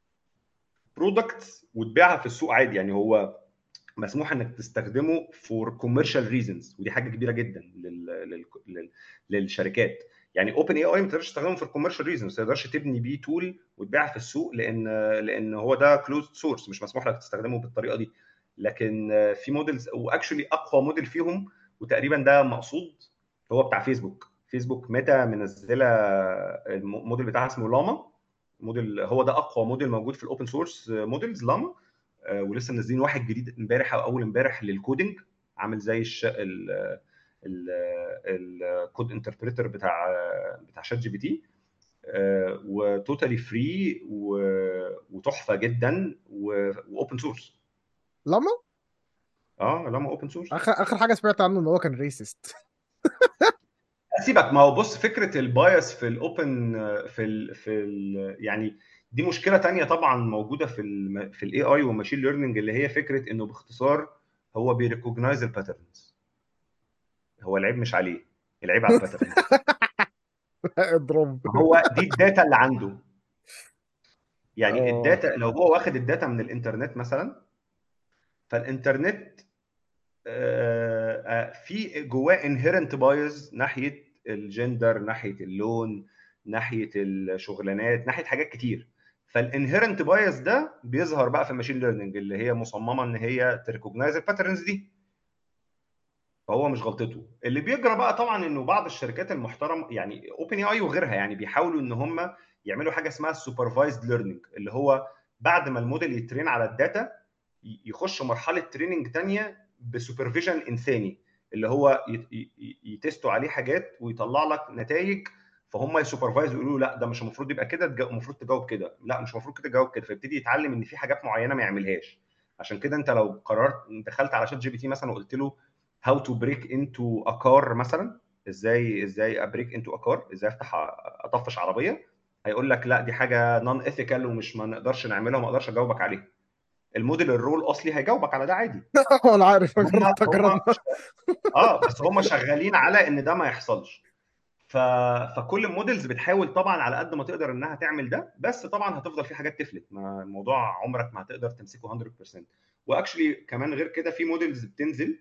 برودكتس وتبيعها في السوق عادي. يعني هو مسموح انك تستخدمه فور كوميرشال ريزونز، ودي حاجه كبيره جدا لل... لل... لل... للشركات. يعني اوبن اي اي ما تقدرش تستخدمه في الكوميرشال ريزونز، ما تقدرش تبني بيه تول وتبيعها في السوق، لان لان هو ده كلوزد سورس، مش مسموح لك تستخدمه بالطريقه دي. لكن في موديلز، واكشولي اقوى موديل فيهم وتقريبا ده مقصود، هو بتاع فيسبوك. فيسبوك ميتا منزله الموديل بتاعها اسمه لاما موديل، هو ده اقوى موديل موجود في الاوبن سورس موديلز لاما. ولسه منزلين واحد جديد امبارح او اول امبارح للكودنج، عامل زي الش... ال الكود انتربريتر بتاع بتاع شات جي بي تي، وتوتالي فري وتحفه جدا واوبن سورس. لما اه لما اوبن سورس. اخر اخر حاجه سمعت عنه ان هو كان ريسست. سيبك، ما هو بص، فكره البايس في الاوبن في ال في ال يعني دي مشكله تانية طبعا موجوده في ال في الاي اي والماشين ليرنينج، اللي هي فكره انه باختصار هو بيريكوجنايز الباترنز. هو العيب مش عليه، العيب على الباترنز. اضرب. هو دي الداتا اللي عنده. يعني اه الداتا، لو هو واخد الداتا من الانترنت مثلا، فالانترنت في جواه انهيرنت بايز ناحيه الجندر، ناحيه اللون، ناحيه الشغلانات، ناحيه حاجات كتير. فالانهيرنت بايز ده بيظهر بقى في الماشين ليرنينج اللي هي مصممه ان هي تريكوجنايز الباترنز دي. فهو مش غلطته. اللي بيجرى بقى طبعا انه بعض الشركات المحترمه يعني اوبن اي اي وغيرها يعني بيحاولوا ان هم يعملوا حاجه اسمها السوبرفايزد ليرنينج، اللي هو بعد ما الموديل يترين على الداتا يخش مرحله تريننج ثانيه بسوبرفيجن انساني، اللي هو يتستوا عليه حاجات ويطلع لك نتائج، فهم يسوبرفايز يقولوا لا ده مش المفروض يبقى كده، المفروض تجاوب كده، لا مش المفروض كده تجاوب كده، فيبتدي يتعلم ان في حاجات معينه ما يعملهاش. عشان كده انت لو قررت دخلت على شات جي بي تي مثلا وقلت له هاو تو بريك انتو ا كار مثلا، ازاي ازاي ابريك انتو ا كار، ازاي افتح اطفش عربيه، هيقول لك لا دي حاجه نون ايثيكال ومش ما نقدرش نعملها وما اقدرش اجاوبك عليها. الموديل الرول اصلي هيجاوبك على ده عادي. انا عارف، هم جربت هم اجرب. اه بس هم شغالين على ان ده ما يحصلش. ف... فكل المودلز بتحاول طبعا على قد ما تقدر انها تعمل ده، بس طبعا هتفضل في حاجات تفلت، ما الموضوع عمرك ما هتقدر تمسكه مية بالمية. واكشلي كمان غير كده في مودلز بتنزل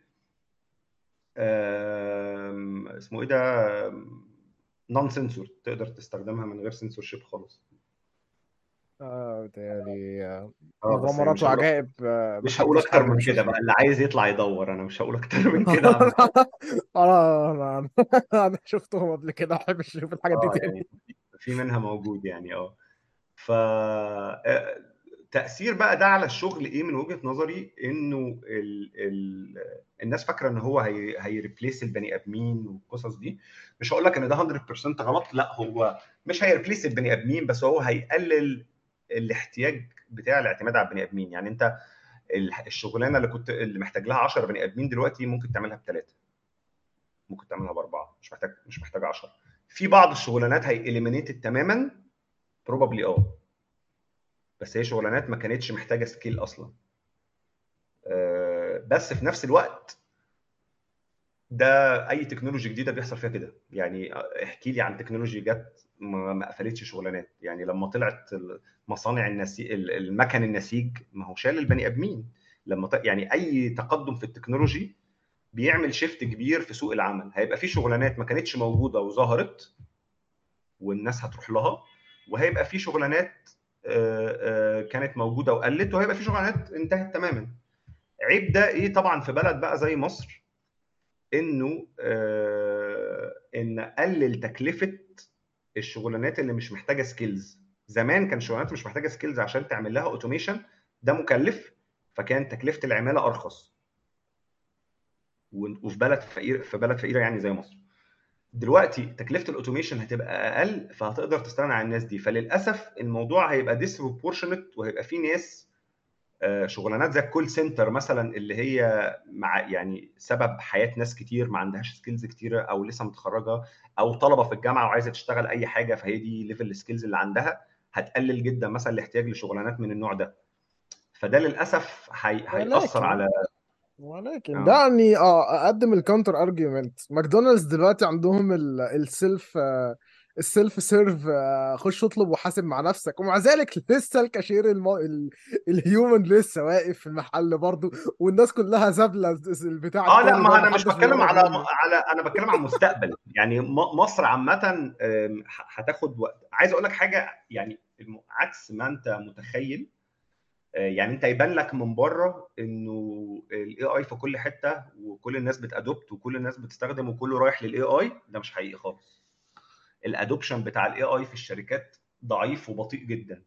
اسمه ايه ده، نون سنسور، تقدر تستخدمها من غير سنسور شيب خالص. اه بتهيألي آه، اه بس يعني مغامرات مش هقول وعجائب آه، مش هقول محدش اكتر حابب من كده يشوفها. بقى، اللي عايز يطلع يدور، انا مش هقول اكتر من كده عن الموضوع. انا انا انا شفتهم قبل كده، ما احبش اشوف الحاجات دي اه تاني. يعني في منها موجود يعني. اه ف آه، تأثير بقى ده على الشغل ايه من وجهة نظري، انه ال... ال... الناس فاكره ان هو هي هيريبليس البني ادمين والقصص دي. مش هقول لك ان ده مية بالمية غلط، لا هو مش هيريبليس البني ادمين، بس هو هيقلل الاحتياج بتاع الاعتماد على البني ادمين. يعني انت الشغلانه اللي كنت اللي محتاج لها عشرة بني ادمين دلوقتي ممكن تعملها بثلاثه، ممكن تعملها باربعه، مش محتاج مش محتاج عشرة. في بعض الشغلانات هي اليمينيتد تماما، بروبابلي اه، بس هي شغلانات ما كانتش محتاجه سكيل اصلا. بس في نفس الوقت ده اي تكنولوجي جديده بيحصل فيها كده. يعني احكي لي عن تكنولوجي جت ما قفلتش شغلانات. يعني لما طلعت مصانع النسيج، المكن النسيج، ما هو شال البني ادمين. لما ط... يعني اي تقدم في التكنولوجي بيعمل شيفت كبير في سوق العمل. هيبقى في شغلانات ما كانتش موجوده وظهرت والناس هتروح لها، وهيبقى في شغلانات كانت موجوده وقلت، وهيبقى في شغلانات انتهت تماما. عيب ده ايه طبعا في بلد بقى زي مصر، انه آه ان قلل تكلفه الشغلانات اللي مش محتاجه سكيلز. زمان كان شغلانات مش محتاجه سكيلز عشان تعمل لها اوتوميشن ده مكلف، فكان تكلفه العماله ارخص، وفي بلد فقير، في بلد فقيره يعني زي مصر. دلوقتي تكلفه الاوتوميشن هتبقى اقل، فهتقدر تستغنى عن الناس دي. فللاسف الموضوع هيبقى ديسبروبورشنت، وهيبقى في ناس شغلانات زي الكول سنتر مثلا، اللي هي مع يعني سبب حياه ناس كتير ما عندهاش سكيلز كتيره، او لسه متخرجه، او طلبه في الجامعه وعايزه تشتغل اي حاجه، فهي دي ليفل السكيلز اللي عندها، هتقلل جدا مثلا الاحتياج لشغلانات من النوع ده. فده للاسف هي... هيأثر ولكن على ولكن اه دعني اه اقدم الكاونتر ارجيومنت. ماكدونالدز دلوقتي عندهم ال- السيلف آه، السيلف سيرف، آه، خش اطلب وحاسب مع نفسك، ومع ذلك لسه الكاشير المو... ال... الهيومن لسه واقف في المحل برضه، والناس كلها زابله البتاع اه لا، التاني ده ما انا مش ومحدش بتكلم بيقرب على منه. على انا بتكلم عن المستقبل. يعني م- مصر عامه آم، ه- هتاخد وقت. عايز اقول لك حاجه، يعني الم- عكس ما انت متخيل. آه، يعني انت يبان لك من بره انه الاي اي في كل حته وكل الناس بتادوبت وكل الناس بتستخدم وكله رايح للاي اي. ده مش حقيقي خالص. الادوبشن بتاع الاي اي في الشركات ضعيف وبطيء جدا.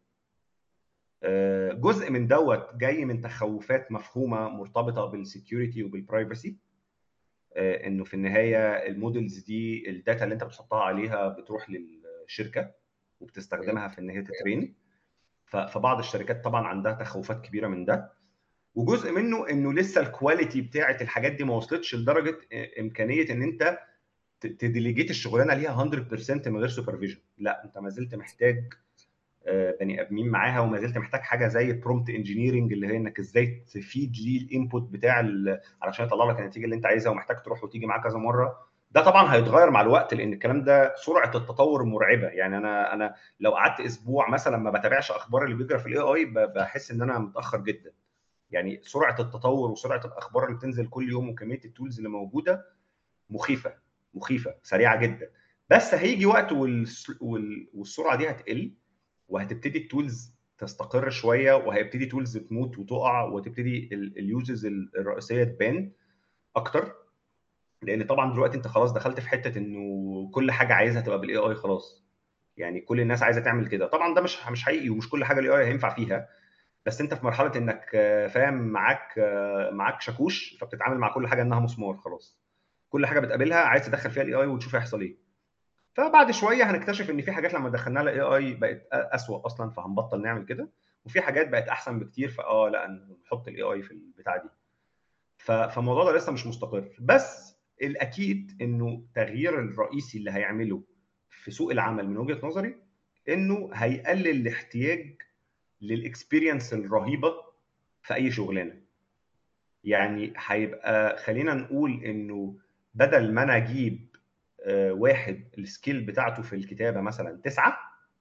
آه، جزء من دوت جاي من تخوفات مفهومه مرتبطه بالسكيورتي وبالبرايفسي. آه، انه في النهايه المودلز دي الداتا اللي انت بتحطها عليها بتروح للشركه وبتستخدمها في ان هي تترين. ف- فبعض الشركات طبعا عندها تخوفات كبيره من ده. وجزء منه انه لسه الكواليتي بتاعه الحاجات دي ما وصلتش لدرجه امكانيه ان انت ت- تديليجيت الشغلانه ليها مية بالمية من غير سوبرفيجن. لا، انت ما زلت محتاج آه، بني ادمين معاها، وما زلت محتاج حاجه زي البرومبت انجينيرنج اللي هي انك ازاي تفيد ليه الانبوت بتاع ال- علشان يطلع لك النتيجه اللي انت عايزها، ومحتاج تروح وتيجي معاه كذا مره. ده طبعا هيتغير مع الوقت، لان الكلام ده سرعه التطور مرعبه. يعني انا انا لو قعدت اسبوع مثلا ما بتابعش اخبار اللي بيجرى في الاي اي بحس ان انا متاخر جدا. يعني سرعه التطور وسرعه الاخبار اللي بتنزل كل يوم وكميه التولز اللي موجوده مخيفه. مخيفه سريعه جدا. بس هيجي وقت والس- وال- والسرعه دي هتقل، وهتبتدي التولز تستقر شويه، وهيبتدي تولز تموت وتقع، وتبتدي اليوزز الرئيسيه تبان اكتر. لان طبعا دلوقتي انت خلاص دخلت في حته انه كل حاجه عايزها تبقى بالاي اي خلاص. يعني كل الناس عايزه تعمل كده. طبعا ده مش مش حقيقي، ومش كل حاجه الاي اي هينفع فيها. بس انت في مرحله انك آه، فاهم، معاك آه، معاك شاكوش، فبتتعامل مع كل حاجه انها مسمار خلاص. كل حاجه بتقابلها عايز تدخل فيها الاي اي وتشوف هيحصل ايه. فبعد شويه هنكتشف ان في حاجات لما دخلنا لها اي اي بقت اسوء اصلا، فهنبطل نعمل كده. وفي حاجات بقت احسن بكتير، فاه لا نحط الاي اي في البتاع دي. ف- فالموضوع ده لسه مش مستقر. بس الاكيد انه التغيير الرئيسي اللي هيعمله في سوق العمل من وجهه نظري انه هيقلل الاحتياج للاكسبيرينس الرهيبه في اي شغلانه. يعني هيبقى خلينا نقول انه بدل ما انا اجيب آه، واحد السكيل بتاعته في الكتابه مثلا تسعه،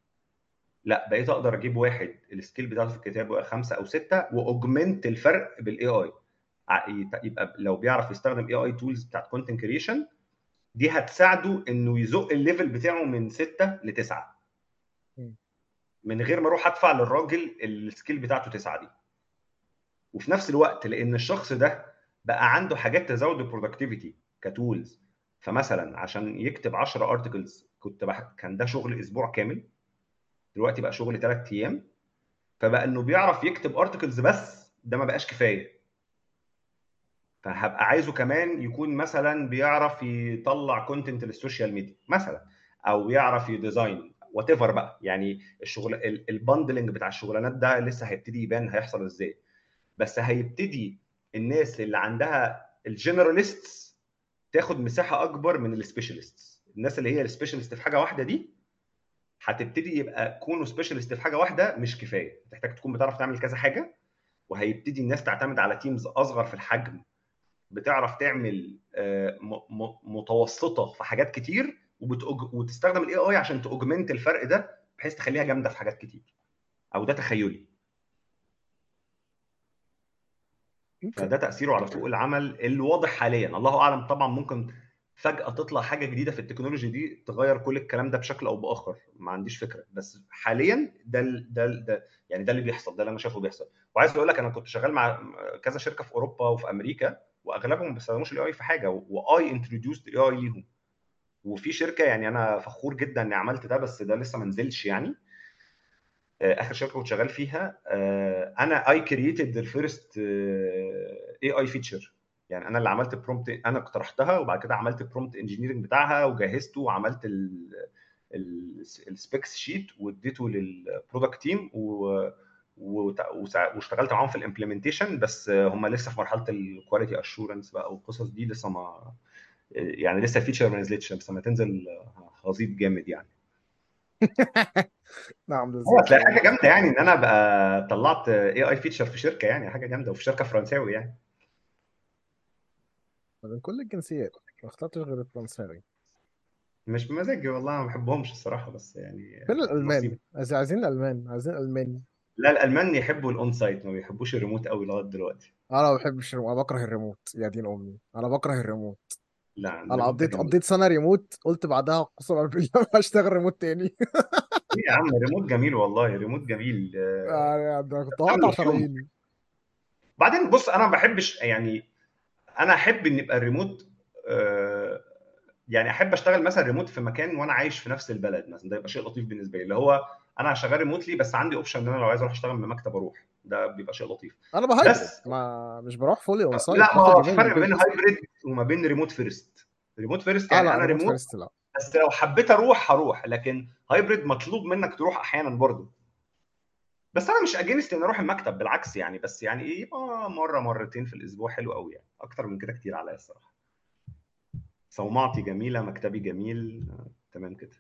لا بقيت اقدر اجيب واحد السكيل بتاعته في الكتابه خمسه او سته، واوجمنت الفرق بالاي اي. يبقى لو بيعرف يستخدم اي اي تولز بتاعت كونتنت كريشن، دي هتساعده انه يزق الليفل بتاعه من سته لتسعه، مم. من غير ما اروح ادفع للراجل السكيل بتاعته تسعه دي. وفي نفس الوقت لان الشخص ده بقى عنده حاجات تزود البرودكتيفيتي كتولز. فمثلا عشان يكتب عشرة ارتكلز كنت بح... كان ده شغل اسبوع كامل، دلوقتي بقى شغل ثلاث ايام. فبقى انه بيعرف يكتب ارتكلز بس ده ما بقاش كفايه. فهبقى عايزه كمان يكون مثلا بيعرف يطلع كونتنت للسوشيال ميديا مثلا، او يعرف يديزاين وات ايفر بقى. يعني الشغل البندلنج بتاع الشغلانات ده لسه هيبتدي يبان هيحصل ازاي. بس هيبتدي الناس اللي عندها الجنراليستس تاخد مساحه اكبر من السبيشاليستس. الناس اللي هي السبيشاليست في حاجه واحده دي هتبتدي يبقى كونوا سبيشاليست في حاجه واحده مش كفايه، تحتاج تكون بتعرف تعمل كذا حاجه. وهيبتدي الناس تعتمد على تيمز اصغر في الحجم، بتعرف تعمل آه، م- م- متوسطه في حاجات كتير، وبتأج... وتستخدم الاي اي عشان تاوجمنت الفرق ده بحيث تخليها جامده في حاجات كتير. او ده تخيلي. ممكن. فده تاثيره على سوق العمل الواضح حاليا. الله اعلم طبعا، ممكن فجاه تطلع حاجه جديده في التكنولوجي دي تغير كل الكلام ده بشكل او باخر، ما عنديش فكره. بس حاليا ده ال- ده ال- ده يعني ده اللي بيحصل، ده اللي انا شايفه بيحصل. وعايز اقول لك انا كنت شغال مع كذا شركه في اوروبا وفي امريكا، واغلبهم ما بيستخدموش الاي اي في حاجه، واي انتروديوسد الاي اي ليهم. وفي شركه يعني انا فخور جدا اني عملت ده، بس ده لسه ما نزلش يعني. آه، اخر شركه كنت شغال فيها آه، انا اي كرييتد ذا فيرست اي اي فيتشر. يعني انا اللي عملت برومبت، انا اقترحتها وبعد كده عملت برومبت انجينيرنج بتاعها وجهزته وعملت السبيكس شيت واديته للبرودكت تيم واشتغلت معاهم في الامبلمنتيشن. بس آه، هم لسه في مرحله الكواليتي اشورنس بقى والقصص دي لسه ما، يعني لسه الفيتشر ما نزلتش. بس لما تنزل آه، هزيد جامد يعني. نعم هو لذيذ هتلاقي جميل. حاجه جامده يعني ان انا بقى طلعت اي اي فيتشر في شركه، يعني حاجه جامده وفي شركه فرنساوي يعني. من كل الجنسيات ما اخترتش غير الفرنساوي. مش بمزاجي والله، ما بحبهمش الصراحه، بس يعني فين الألمان؟ نصيب. عايزين عايزين الألمان، عايزين ألماني. لا، الالمان يحبوا الاون سايت، ما بيحبوش الريموت قوي لغايه دلوقتي. أنا ما بحبش الريموت، أنا بكره الريموت يا دين أمي، أنا بكره الريموت. لا انا الريموت ده قضيت جميل. قضيت سنه ريموت، قلت بعدها قسما بالله ما هشتغل ريموت تاني. إيه يا عم، ريموت جميل والله، ريموت جميل. آه، يعني ده كنت تعمله هقطع في يوم. شراييني. بعدين بص، انا ما بحبش يعني، انا احب ان يبقى الريموت آه، يعني احب اشتغل مثلا ريموت في مكان وانا عايش في نفس البلد مثلا، ده يبقى شيء لطيف بالنسبه لي، اللي هو انا شغال ريموتلي بس عندي اوبشن ان انا لو عايز اروح اشتغل من مكتب اروح، ده بيبقى شيء لطيف. انا بهايبرد، بس ما مش بروح فولي اون سايت، لا، ما باخد هو في يومين من فرق ما بين البيت. هايبريد وما بين ريموت فيرست. ريموت فيرست اه يعني لا، انا ريموت ريموت، فيرست لا. بس لو حبيت اروح هروح، لكن هايبريد مطلوب منك تروح احيانا برضه. بس انا مش اجينست ان اروح المكتب، بالعكس يعني، بس يعني ايه، يبقى مره مرتين في الاسبوع حلو قوي يعني، اكتر من كده كتير عليا الصراحه. صومعتي جميله، مكتبي جميل، آه، تمام كده.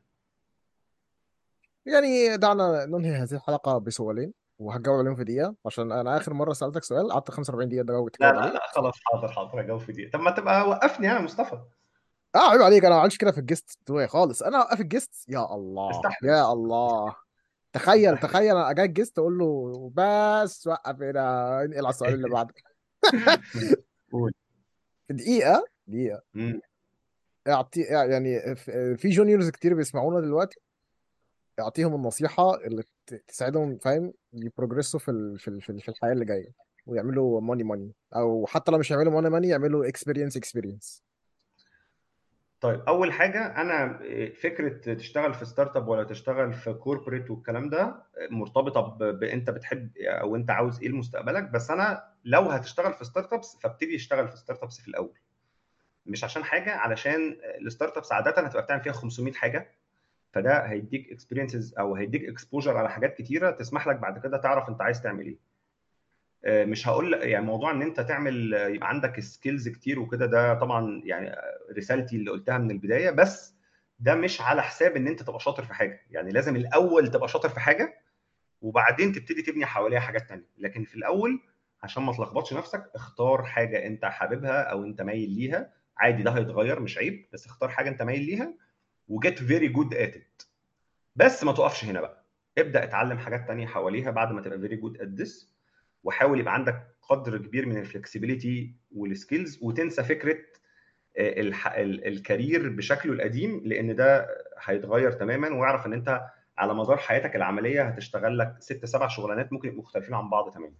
يعني دعنا ننهي هذه الحلقه بسؤالين، وهتجاوب عليهم في دقيقه، عشان انا اخر مره سالتك سؤال قعدت خمسة وأربعين دقيقه تجاوب لا تجاوب لا عليه. لا خلاص، حاضر حاضر اجاوب في دي. طب ما تبقى وقفني يا مصطفى. اه عيب عليك، انا ما عملتش كده في الجيست بتوعي خالص، انا اوقف الجيست، يا الله استحمل. يا الله. تخيل استحمل. تخيل انا اجي الجيست اقول له بس وقف هنا، انقل على السؤال اللي بعده. قول. في دقيقه دقيقه. مم. اعطي يعني في في جونيورز كتير بيسمعونا دلوقتي، اعطيهم النصيحه اللي ت- تساعدهم، فاهم، يبروجريسوا في ال- في ال- في ال- في الحياه اللي جايه، ويعملوا ماني ماني، او حتى لو مش يعملوا ماني ماني يعملوا اكسبيرينس اكسبيرينس. طيب اول حاجه، انا فكره تشتغل في ستارت اب ولا تشتغل في كوربريت والكلام ده مرتبطه ب- بانت بتحب او انت عاوز ايه لمستقبلك. بس انا لو هتشتغل في ستارت ابس فابتدي اشتغل في ستارت ابس في الاول، مش عشان حاجه، علشان الستارت ابس عاده هتبقى بتعمل فيها خمسمية حاجه، فده هيديك اكسبيرينسز او هيديك اكسبوجر على حاجات كتيره تسمح لك بعد كده تعرف انت عايز تعمل ايه. آه، مش هقول يعني موضوع ان انت تعمل آه، يبقى عندك سكيلز كتير وكده، ده طبعا يعني آه، رسالتي اللي قلتها من البدايه، بس ده مش على حساب ان انت تبقى شاطر في حاجه، يعني لازم الاول تبقى شاطر في حاجه وبعدين تبتدي تبني حواليها حاجات تانية. لكن في الاول عشان ما تلخبطش نفسك، اختار حاجه انت حاببها او انت مايل ليها، عادي ده هيتغير مش عيب، بس اختار حاجه انت مايل ليها وجيت فيري جود ات ات. بس ما تقفش هنا بقى، ابدا اتعلم حاجات تانية حواليها بعد ما تبقى فيري جود ات ذس، وحاول يبقى عندك قدر كبير من الفلكسبيليتي والسكيلز، وتنسى فكره آه، الح... ال- الكارير بشكله القديم، لان ده هيتغير تماما. واعرف ان انت على مدار حياتك العمليه هتشتغل لك ست سبع شغلانات ممكن يبقوا مختلفين عن بعض تماما.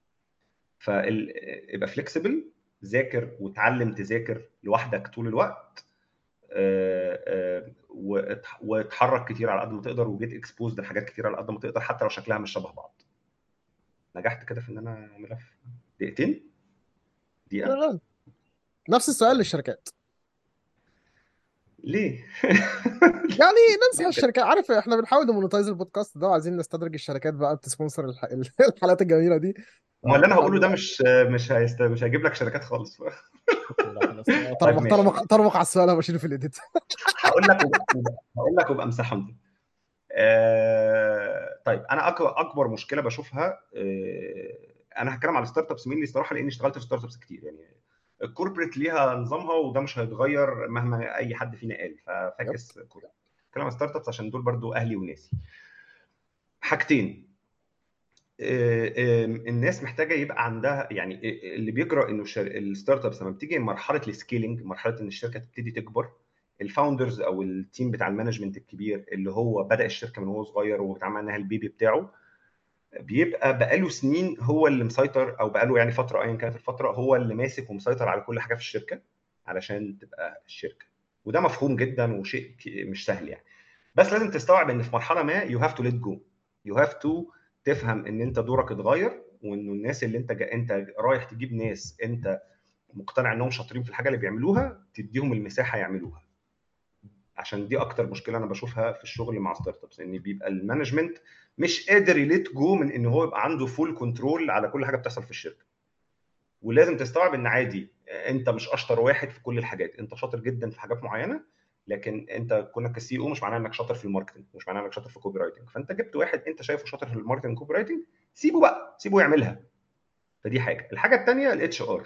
فابقى فليكسبل، ذاكر وتعلم تذاكر لوحدك طول الوقت، آه، آه، وات- واتحرك كتير على قد ما تقدر، وجيت اكسبوزد لحاجات كتير على قد ما تقدر حتى لو شكلها مش شبه بعض. نجحت كده في ان انا ملف دقيقتين، دقيقه. شغال. نفس السؤال طيب للشركات. ليه؟ يعني ننصح ليه بجد؟ الشركات، عارف احنا بنحاول نمونتايز البودكاست ده، وعايزين نستدرج الشركات بقى تسبونسر الح... الحلقات الجميله دي. ما اللي انا هقوله ده فبنحاول. مش مش هيست... مش هيجيب لك شركات خالص. لا خلاص، طيب طرمق ماشي، طرمق طرمق على السؤال، انا بشيله في الايديت. هقول لك وب... وب- هقول لك وابقى امسحهم دي. آه... طيب انا أك... اكبر مشكله بشوفها، آه... انا هتكلم على الستارت ابس مين الصراحه، لاني اشتغلت في ستارت ابس كتير يعني. الكوربريت ليها نظامها وده مش هيتغير مهما اي حد فينا قال، يب. ففاكس كوربريت. اتكلم عن ستارت ابس عشان دول برضو اهلي وناسي. حاجتين، آه، آه، الناس محتاجه يبقى عندها يعني، آه، اللي بيجرى انه الستارت ابس لما بتيجي مرحله السكيلينج، مرحله ان الشركه تبتدي تكبر، الفاوندرز او التيم بتاع المانجمنت الكبير اللي هو بدا الشركه من وهو صغير وبيتعامل انها البيبي بتاعه، بيبقى بقاله سنين هو اللي مسيطر، او بقاله يعني فتره ايا كانت الفتره هو اللي ماسك ومسيطر على كل حاجه في الشركه علشان تبقى الشركه. وده مفهوم جدا وشيء ك- مش سهل يعني. بس لازم تستوعب ان في مرحله ما يو هاف تو ليت جو، يو هاف تو تفهم ان انت دورك اتغير، وانه الناس اللي انت جا انت رايح تجيب ناس انت مقتنع انهم شاطرين في الحاجه اللي بيعملوها، تديهم المساحه يعملوها. عشان دي اكتر مشكله انا بشوفها في الشغل مع ستارت ابس، ان بيبقى المانجمنت مش قادر يليت جو من ان هو يبقى عنده فول كنترول على كل حاجه بتحصل في الشركه. ولازم تستوعب ان عادي انت مش اشطر واحد في كل الحاجات، انت شاطر جدا في حاجات معينه، لكن انت كونك كسي او مش معناه انك شاطر في الماركتنج، مش معناه انك شاطر في الكوبي رايتنج. فانت جبت واحد انت شايفه شاطر في الماركتنج كوبي رايتنج، سيبه بقى، سيبه يعملها. فدي حاجه. الحاجه الثانيه الاتش ار،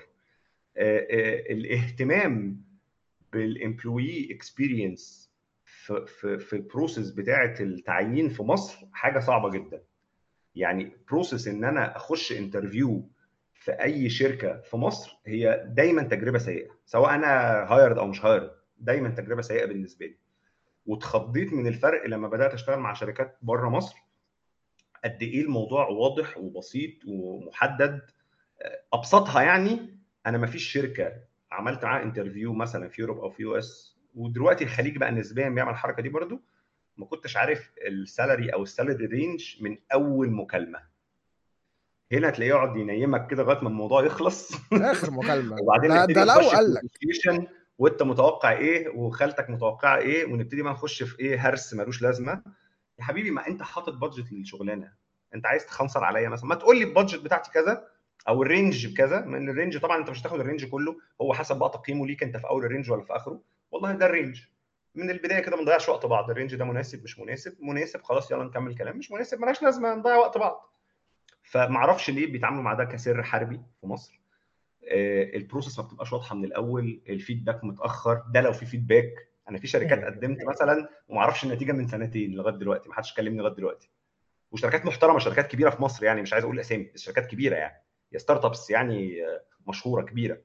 الاهتمام بالامبلوي اكسبيرينس في في في البروسيس بتاعه التعيين في مصر حاجه صعبه جدا. يعني بروسيس ان انا اخش انترفيو في اي شركه في مصر هي دايما تجربه سيئه. سواء انا هايرد او مش هايرد، دايما تجربه سيئه بالنسبه لي. واتخضيت من الفرق لما بدات اشتغل مع شركات بره مصر، قد ايه الموضوع واضح وبسيط ومحدد. ابسطها يعني، انا ما فيش شركه عملت معاها انترفيو مثلا في يوروب او في يو اس، ودلوقتي الخليج بقى نسبيا بيعمل الحركه دي برضو، ما كنتش عارف السالري او السالري رينج من اول مكالمه. هنا تلاقيه يقعد ينيمك كده لغايه ما الموضوع يخلص اخر مكالمه وبعدين ده نبتدي ده لو نخش في قال لك. نيجوشيشن، وانت متوقع ايه وخالتك متوقعه ايه، ونبتدي بقى نخش في ايه، هرس ملوش لازمه. يا حبيبي، ما انت حاطط بادجت للشغلانه، انت عايز تخنصر عليا مثلا، ما تقول لي البادجت بتاعتي كذا او الرينج بكذا. من الرينج طبعا انت مش هتاخد الرينج كله، هو حسب بقى تقييمه ليك انت في اول الرينج ولا في اخره. والله ده الرينج من البدايه كده، ما نضيعش وقت بعض. الرينج ده مناسب مش مناسب، مناسب خلاص يلا نكمل كلام، مش مناسب ملهاش لازمه نضيع وقت بعض. فما اعرفش ليه بيتعاملوا مع ده كسر حربي في مصر. آه، البروسيس ما بتبقاش واضحه من الاول، الفيدباك متاخر، ده لو في فيدباك. انا في شركات قدمت مثلا وما اعرفش النتيجه من سنتين لغايه دلوقتي، ما حدش كلمني لغايه دلوقتي. وشركات محترمه، شركات كبيره في مصر يعني، مش عايز اقول اسامي بس شركات كبيره يعني، يا ستارت ابس يعني، آه، مشهوره كبيره.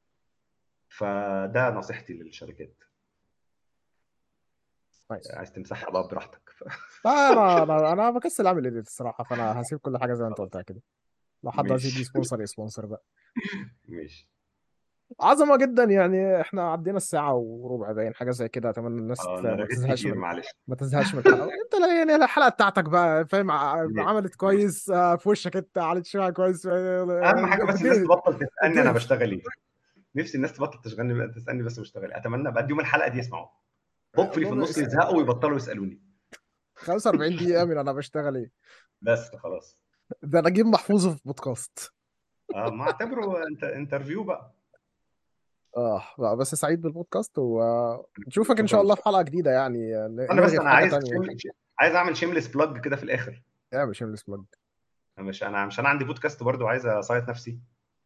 فده نصيحتي للشركات. نايس. عايز تمسحها بقى براحتك ف... لا انا انا انا بكسل اعمل ايديت الصراحه، فانا هسيب كل حاجه زي ما انت خلاص قلتها كده. لو حد عايز يدي ماشي سبونسر يسبونسر بقى. ماشي. عظمه جدا يعني. احنا عدينا الساعه وربع باين حاجه زي كده. اتمنى الناس اه ت- انا ما رغيت تزهقش كتير من معلش. ما تزهقش من الحلقه. انت لا- يعني الحلقه بتاعتك بقى فاهم، ع- ماشي عملت ماشي. كويس، آه، في وشك انت على شويه كويس، اهم حاجه بس الناس اديت تبطل تسالني انا اديت بشتغل ايه. نفسي الناس تبطل تشغلني تسالني بس بشتغل. اتمنى بعد يوم الحلقه دي يسمعوا، هوبفلي في النص يزهقوا ويبطلوا يسالوني. خمسة وأربعين دقيقه من انا بشتغل ايه. بس خلاص. ده نجيب محفوظ في بودكاست. اه ما اعتبره انت انترفيو بقى. اه لا، بس سعيد بالبودكاست، ونشوفك ان شكرا شاء الله في لك. حلقة جديدة يعني. ن- انا بس نرغي في انا حاجة عايز تانية. شيم... عايز اعمل شيمليس بلاج كده في الاخر. يا مش بلج. مش انا مش انا عندي بودكاست برضو عايز اصيط نفسي.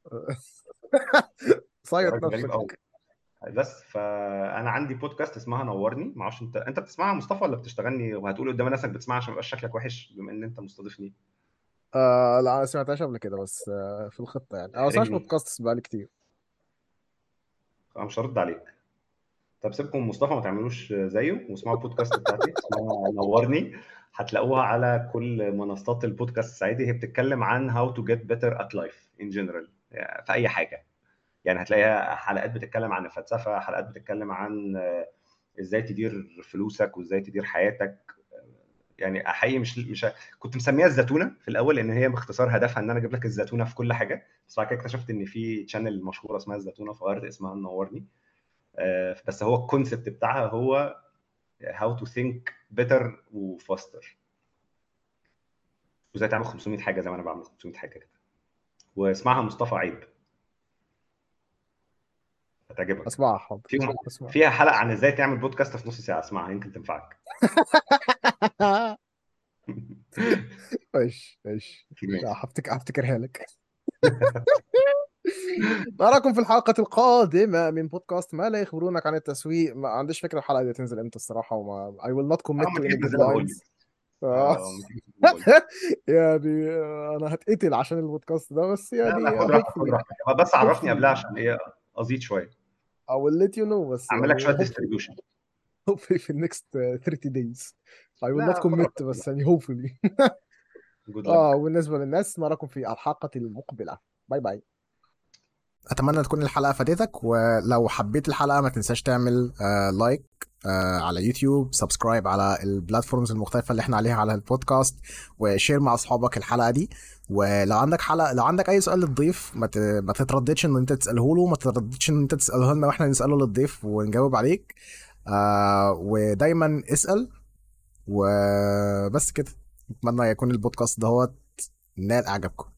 يا صيط راجل غريب قوي. نفسك. بس فانا عندي بودكاست اسمها نورني، ما اعرفش انت انت بتسمعها مصطفى ولا بتشتغلني وهتقول قدام الناس انك بتسمعها عشان ما يبقاش شكلك وحش بما ان انت مستضيفني. آه لا انا سمعتهاش قبل كده، بس آه في الخطة يعني. انا ما بسمعش احرجني. بودكاست بقالي كتير. انا مش هرد عليك. طب سيبكم مصطفى، ما تعملوش زيه واسمعوا البودكاست بتاعتي اسمها نورني. هتلاقوها على كل منصات البودكاست السعيدي. هي بتتكلم عن how to get better at life in general، يعني في اي حاجه. يعني هتلاقيها حلقات بتتكلم عن الفلسفه، حلقات بتتكلم عن آه، ازاي تدير فلوسك وازاي تدير حياتك. يعني حقيقي مش مش كنت مسميها الزتونه في الاول لان هي باختصار هدفها ان انا اجيب لك الزتونه في كل حاجه، بس بعد كده اكتشفت ان في تشانل مشهوره اسمها الزتونه فغيرت اسمها نورني. آه، بس هو الكونسبت بتاعها هو how to think better وفاستر، وازاي تعمل خمسمية حاجه زي ما انا بعمل خمسمية حاجه كده. واسمعها مصطفى عيب، هتعجبك. اسمعها حاضر. فيهم اسمع. فيها حلقه عن ازاي تعمل بودكاست في نص ساعه، اسمعها يمكن تنفعك. ايش ايش. لا ماشي. هفتكر هفتكرها لك. نراكم في الحلقة القادمة من بودكاست ما لا يخبرونك عن التسويق. ما عنديش فكرة الحلقة دي تنزل امتى الصراحة، وما I will not اه commit ما to تيجي any تنزلها بقول لي. deadlines. آه. اه ما تيجي تنزلها بقول لي. يعني آه، انا هتقتل عشان البودكاست ده، بس لا لا، يعني خد راحتك خد hopefully راحتك، بس عرفني قبلها hopefully عشان ايه ازيد شويه. I will let you know، بس اعمل لك يعني شويه hopefully ديستريبيوشن. hopefully في ال next uh, thirty days. I will not لا خد commit، راحتك. بس يعني hopefully. جود اه، لك. وبالنسبة للناس نراكم في الحلقة المقبلة. باي باي. اتمنى تكون الحلقه فادتك، ولو حبيت الحلقه ما تنساش تعمل آه لايك آه على يوتيوب، سبسكرايب على البلاتفورمز المختلفه اللي احنا عليها على البودكاست، وشير مع اصحابك الحلقه دي. ولو عندك حلقه، لو عندك اي سؤال للضيف، ما ت- ما تترددش ان انت تساله له، ما تترددش ان انت تساله لنا واحنا نساله للضيف ونجاوب عليك. آه ودايما اسال. وبس كده. اتمنى يكون البودكاست ده هو نال اعجابكم.